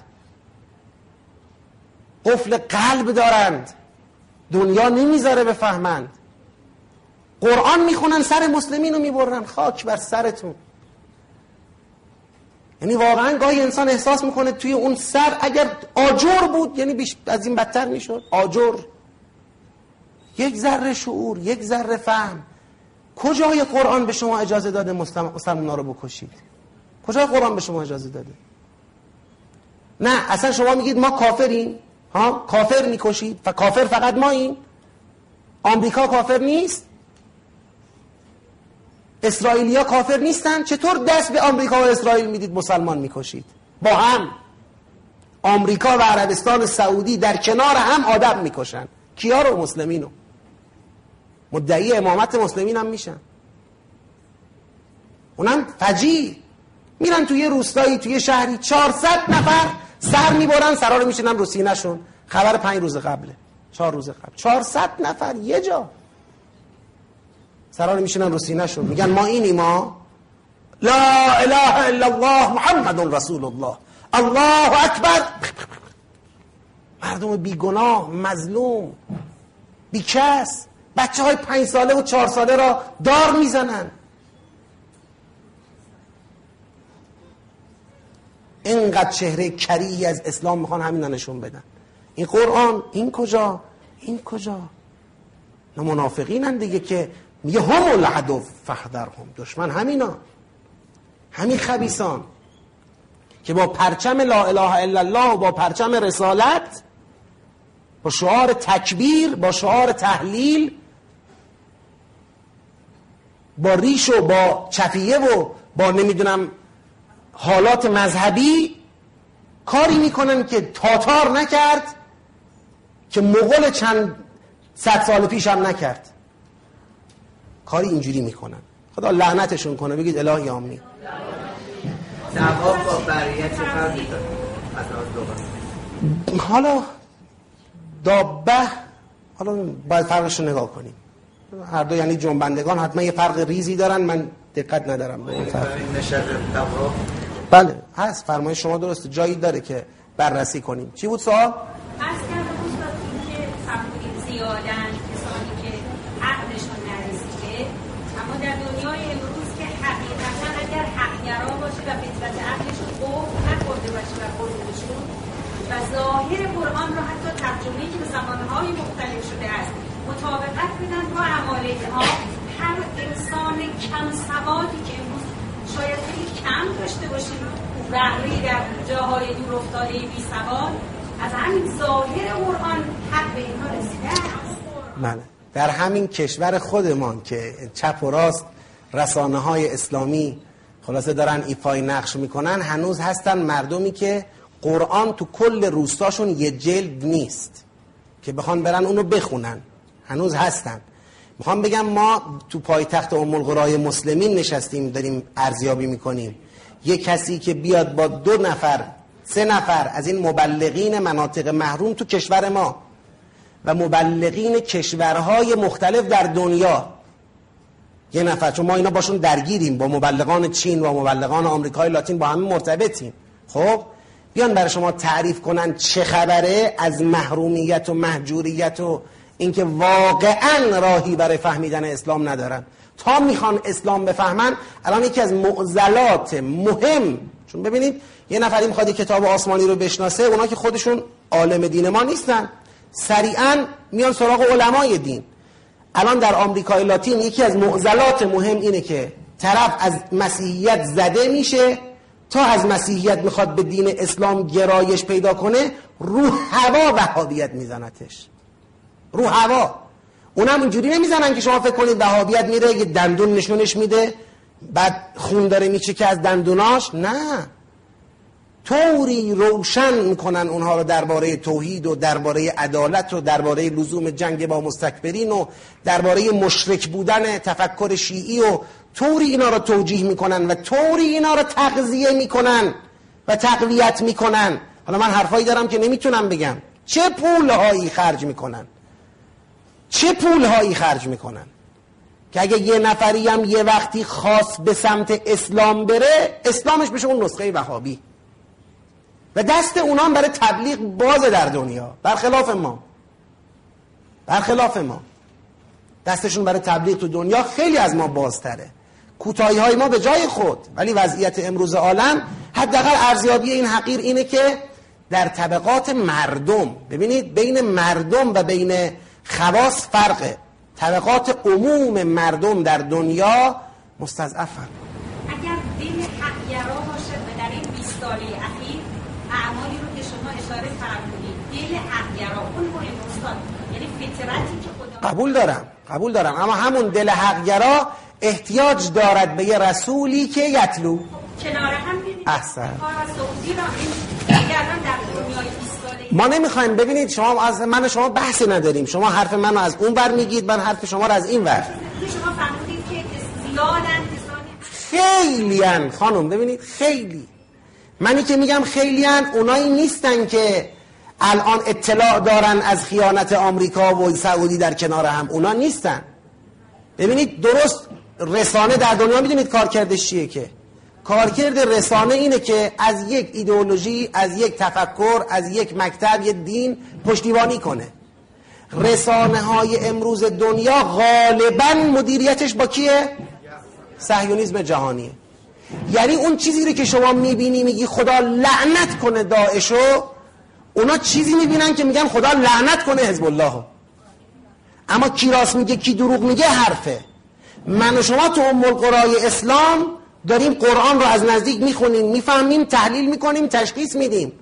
قفل قلب دارند، دنیا نمیذاره بفهمند. قرآن میخونن سر مسلمین رو میبرن. خاک بر سرتون. یعنی واقعا گاهی انسان احساس میکنه توی اون سر اگر آجر بود یعنی بیش از این بدتر میشد. آجر، یک ذره شعور، یک ذره فهم. کجای قرآن به شما اجازه داده مسلمان‌ها رو بکشید؟ کجای قرآن به شما اجازه داده؟ نه اصلا شما میگید ما کافریم، ها کافر میکشید و کافر فقط ماییم. آمریکا کافر نیست؟ اسرائیلیا کافر نیستن؟ چطور دست به آمریکا و اسرائیل میدید مسلمان میکشید؟ با هم آمریکا و عربستان سعودی در کنار هم آدم میکشن. کیا رو؟ مسلمینو. مدعی امامت مسلمین هم میشن. اونم فجیع. میرن توی روستایی توی شهری چهارصد نفر سر میبرن، سرها رو میشنن رو سینه‌شون. خبر پنج روز قبله، چهار روز قبل، چهارصد نفر یه جا سرها رو میشنن رو سینه‌شون، میگن ما اینی، ما لا اله الا الله محمد رسول الله، الله اکبر. مردم بیگناه، مظلوم، بیکس، بچه های پنج ساله و چهار ساله را دار میزنن. اینقدر چهره کریهی از اسلام میخوان همین نشون بدن. این قرآن، این کجا؟ این کجا؟ نه منافقینن دیگه که میگه هم العدو فاحذرهم، دشمن همینا، همین خبیثان که با پرچم لا اله الا الله و با پرچم رسالت، با شعار تکبیر، با شعار تحلیل، با ریش و با چفیه و با نمیدونم حالات مذهبی کاری میکنن که تاتار نکرد، که مغول چند صد سال پیش هم نکرد. کاری اینجوری میکنن. خدا لعنتشون کنه. بگید الهی آمین. جواب با بقیه چه فرقی داره؟ حالا دابه، حالا باید فرقش رو نگاه کنیم. هر دو یعنی جنبندگان حتما یه فرق ریزی دارن، من دقت ندارم به این فرق. بله هست، فرمای شما درسته، جایی داره که بررسی کنیم. چی بود سوال؟ از کردم که فرمودید زیادن کسانی که عقلشون نرسیده، اما در دنیای امروز که حقیقتا اگر حقگرا باشه و فطرت عقلشون قفل نخورده باشه و قلوبشون و ظاهر قرآن رو حتی ترجمه‌ای که به زمانهای مختلف شده است مطابقت بدن با عمالها، هر انسان کم سوادی که امروز شاید خیلی کم داشته باشیم بهره در جاهای دور افتاده بی سواد، از همین ظاهر قرآن حق به اینها رسیده است. بله، در همین کشور خودمان که چپ و راست رسانه های اسلامی خلاصه دارن ایفای نقش میکنن، هنوز هستن مردمی که قرآن تو کل روستاشون یه جلد نیست که بخوان برن اونو بخونن. هنوز هستن. میخوام بگم ما تو پایتخت ام القرای مسلمین نشستیم داریم ارزیابی میکنیم، یه کسی که بیاد با دو نفر سه نفر از این مبلغین مناطق محروم تو کشور ما و مبلغین کشورهای مختلف در دنیا، یه نفر، چون ما اینا باشون درگیریم، با مبلغان چین و مبلغان آمریکای لاتین با هم مرتبطیم، خب بیان برای شما تعریف کنن چه خبره از محرومیت و محجوریت و اینکه واقعا راهی برای فهمیدن اسلام ندارن. تا میخوان اسلام بفهمن، الان یکی از معضلات مهم، چون ببینید یه نفری میخواد کتاب آسمانی رو بشناسه، اونا که خودشون عالم دین ما نیستن، سریعا میان سراغ علمای دین. الان در آمریکای لاتین یکی از معضلات مهم اینه که طرف از مسیحیت زده میشه، تا از مسیحیت میخواد به دین اسلام گرایش پیدا کنه، رو هوا وهابیت میزنتش، رو هوا. اونم اینجوری نمیزنن که شما فکر کنید وهابیت میره یه دندون نشونش میده بعد خون داره میچکه از دندوناش، نه، طوری روشن میکنن اونها رو درباره توحید و درباره عدالت و درباره لزوم جنگ با مستکبرین و درباره مشرک بودن تفکر شیعی و طوری اینا رو توجیه میکنن و طوری اینا رو تغذیه میکنن و تقویت میکنن. حالا من حرفایی دارم که نمیتونم بگم. چه پولهایی خرج میکنن، چه پولهایی خرج میکنن که اگه یه نفری هم یه وقتی خاص به سمت اسلام بره، اسلامش بشه اون نسخه وهابی و دست اونا هم برای تبلیغ بازه در دنیا، برخلاف ما برخلاف ما دستشون برای تبلیغ تو دنیا خیلی از ما بازتره. کوتاهی های ما به جای خود، ولی وضعیت امروز عالم، حداقل ارزیابی این حقیر اینه که در طبقات مردم، ببینید بین مردم و بین خواص فرقه، طبقات عموم مردم در دنیا مستضعفن. اگر دین حق‌گرا باشه و در این بیست ساله اخیر اعمالی رو که شما اشاره فرمودید، دین حق‌گرا اون مهم استاد، یعنی فطرتی که خدا قبول دارم قبول دارم اما همون دل حق‌گرا احتیاج دارد به یه رسولی که یتلو کنار هم ببینید. احسن. کار سعودی را این گردن در دنیای بیست ساله ما نمیخوایم، ببینید شما از من و شما بحثی نداریم، شما حرف منو از اون ور میگید، من حرف شما رو از این ور. شما فرمودید که زیادن کسانی خیلیان خانم، ببینید خیلی، منی که میگم خیلیان اونایی نیستن که الان اطلاع دارن از خیانت آمریکا و سعودی در کنار هم، اونا نیستن. ببینید درست رسانه در دنیا میدونید کارکردش چیه؟ که کارکرد رسانه اینه که از یک ایدئولوژی، از یک تفکر، از یک مکتب، یک دین پشتیبانی کنه. رسانه های امروز دنیا غالبا مدیریتش با کیه؟ صهیونیسم جهانیه. یعنی اون چیزی رو که شما میبینی میگی خدا لعنت کنه داعشو، اونا چیزی میبینن که میگن خدا لعنت کنه حزب الله. اما کی راست میگه کی دروغ میگه حرفه. من و شما تو ام القرای اسلام داریم قرآن رو از نزدیک میخونیم، میفهمیم، تحلیل میکنیم، تشخیص میدیم،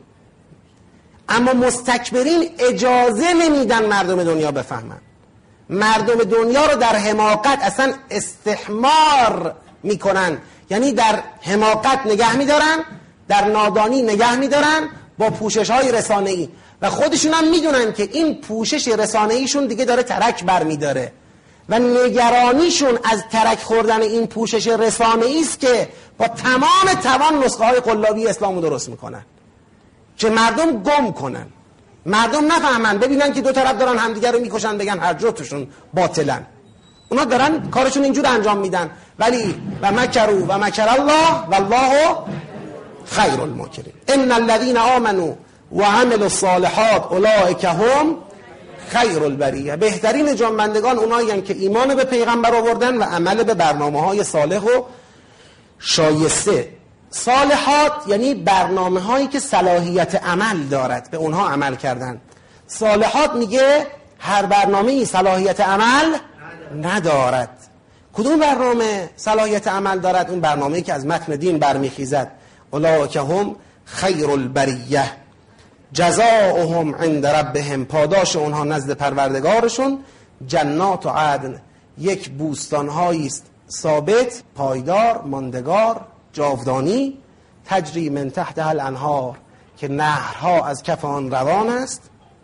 اما مستکبرین اجازه نمیدن مردم دنیا بفهمن. مردم دنیا رو در حماقت اصلا استحمار میکنن، یعنی در حماقت نگه میدارن، در نادانی نگه میدارن با پوشش های رسانه‌ای و خودشون هم میدونن که این پوشش رسانه‌ایشون دیگه داره ترک برمیداره و نگرانیشون از ترک خوردن این پوشش رسانه‌ای است که با تمام توان نسخه های قلابی اسلامو درست میکنن که مردم گم کنن، مردم نفهمن، ببینن که دو طرف دارن همدیگر رو میکشن، بگن هر جفتشون باطلن. اونا دارن کارشون اینجور انجام میدن، ولی و مکروا و مکر الله والله خیر الماکرین. ان الذين آمنوا و عملوا الصالحات اولئک هم خیر البریه. بهترین جنبندگان اونایی که ایمان به پیغمبر آوردن و عمل به برنامه‌های صالح و شایسته. صالحات یعنی برنامه هایی که صلاحیت عمل دارد، به اونها عمل کردن. صالحات میگه هر برنامه‌ای صلاحیت عمل ندارد. کدوم برنامه صلاحیت عمل دارد؟ اون برنامه‌ای که از متن دین برمیخیزد. اولئک هم خیر البریه جزاؤهم عند ربهم، پاداش اونها نزد پروردگارشون جنات و عدن، یک بوستان‌هایی است ثابت، پایدار، ماندگار، جاودانی، تجری من تحتها الانهار، که نهرها از کف آن روان است،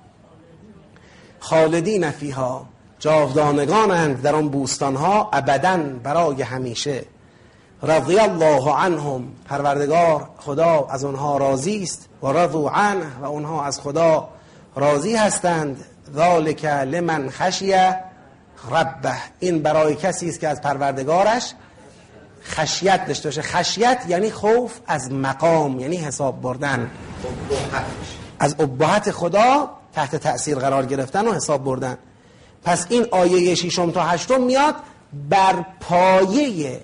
خالدین فیها، جاودانگانند در آن بوستان‌ها ابداً، برای همیشه. رضی الله عنهم، پروردگار خدا از آنها راضی است، و رضوا عنه، و آنها از خدا راضی هستند. ذالک لمن خشی ربه، این برای کسی است که از پروردگارش خشیت داشته باشه. خشیت یعنی خوف از مقام، یعنی حساب بردن، از ابهت خدا تحت تأثیر قرار گرفتن و حساب بردن. پس این آیه ششم تا هشتم میاد بر پایه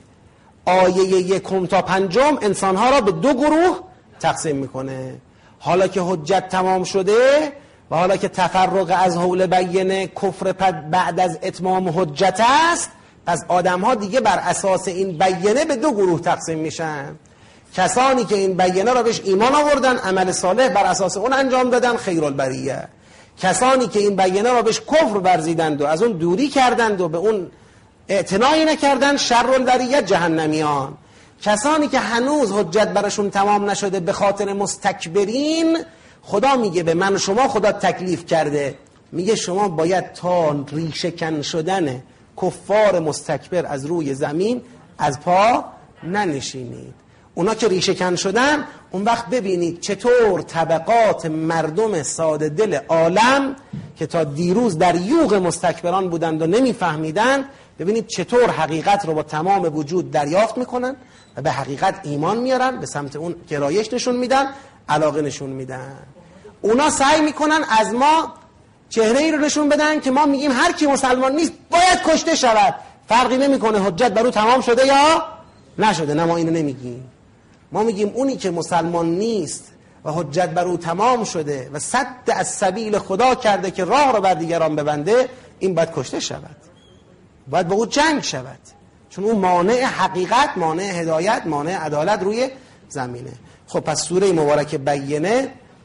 آیه یکم تا پنجم انسانها را به دو گروه تقسیم میکنه. حالا که حجت تمام شده و حالا که تفرق از حول بینه کفر بعد از اتمام حجت است، پس آدم ها دیگه بر اساس این بینه به دو گروه تقسیم میشن. کسانی که این بینه را بهش ایمان آوردن، عمل صالح بر اساس اون انجام دادن، خیر البریه. کسانی که این بینه را بهش کفر ورزیدند و از اون دوری کردند و به اون اعتنایی نکردن، شر البریه، جهنمیان. کسانی که هنوز حجت برشون تمام نشده به خاطر مستکبرین، خدا میگه به من و شما خدا تکلیف کرده، میگه شما باید تا ریشه کن شدن کفار مستکبر از روی زمین از پا ننشینید. اونا که ریشه کن شدن، اون وقت ببینید چطور طبقات مردم ساده دل عالم که تا دیروز در یوغ مستکبران بودند و نمیفهمیدن، ببینید چطور حقیقت رو با تمام وجود دریافت میکنن و به حقیقت ایمان میارن، به سمت اون گرایش نشون میدن، علاقه نشون میدن. اونا سعی میکنن از ما چهره ای رو نشون بدن که ما میگیم هر کی مسلمان نیست باید کشته شود، فرقی نمیکنه حجت بر او تمام شده یا نشده. نه، ما اینو نمیگیم. ما میگیم اونی که مسلمان نیست و حجت بر او تمام شده و صد از سبیل خدا کرده که راه رو بر دیگران ببنده، این باید کشته شود، باید با او جنگ شود، چون اون مانع حقیقت، مانع هدایت، مانع عدالت روی زمینه. خب پس سوره مبارکه بینه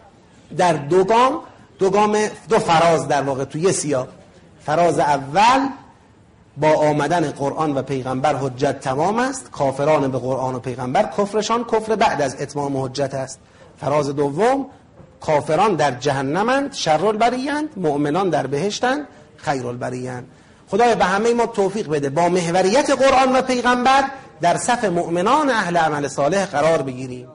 در دو گام، دو گام دو فراز در واقع توی سیاق. فراز اول با آمدن قرآن و پیغمبر حجت تمام است، کافران به قرآن و پیغمبر کفرشان کفر بعد از اتمام حجت است. فراز دوم کافران در جهنمند، شر البریند، مؤمنان در بهشتند، خیر البریند. خدای به همه ما توفیق بده با محوریت قرآن و پیغمبر در صف مؤمنان اهل عمل صالح قرار بگیریم.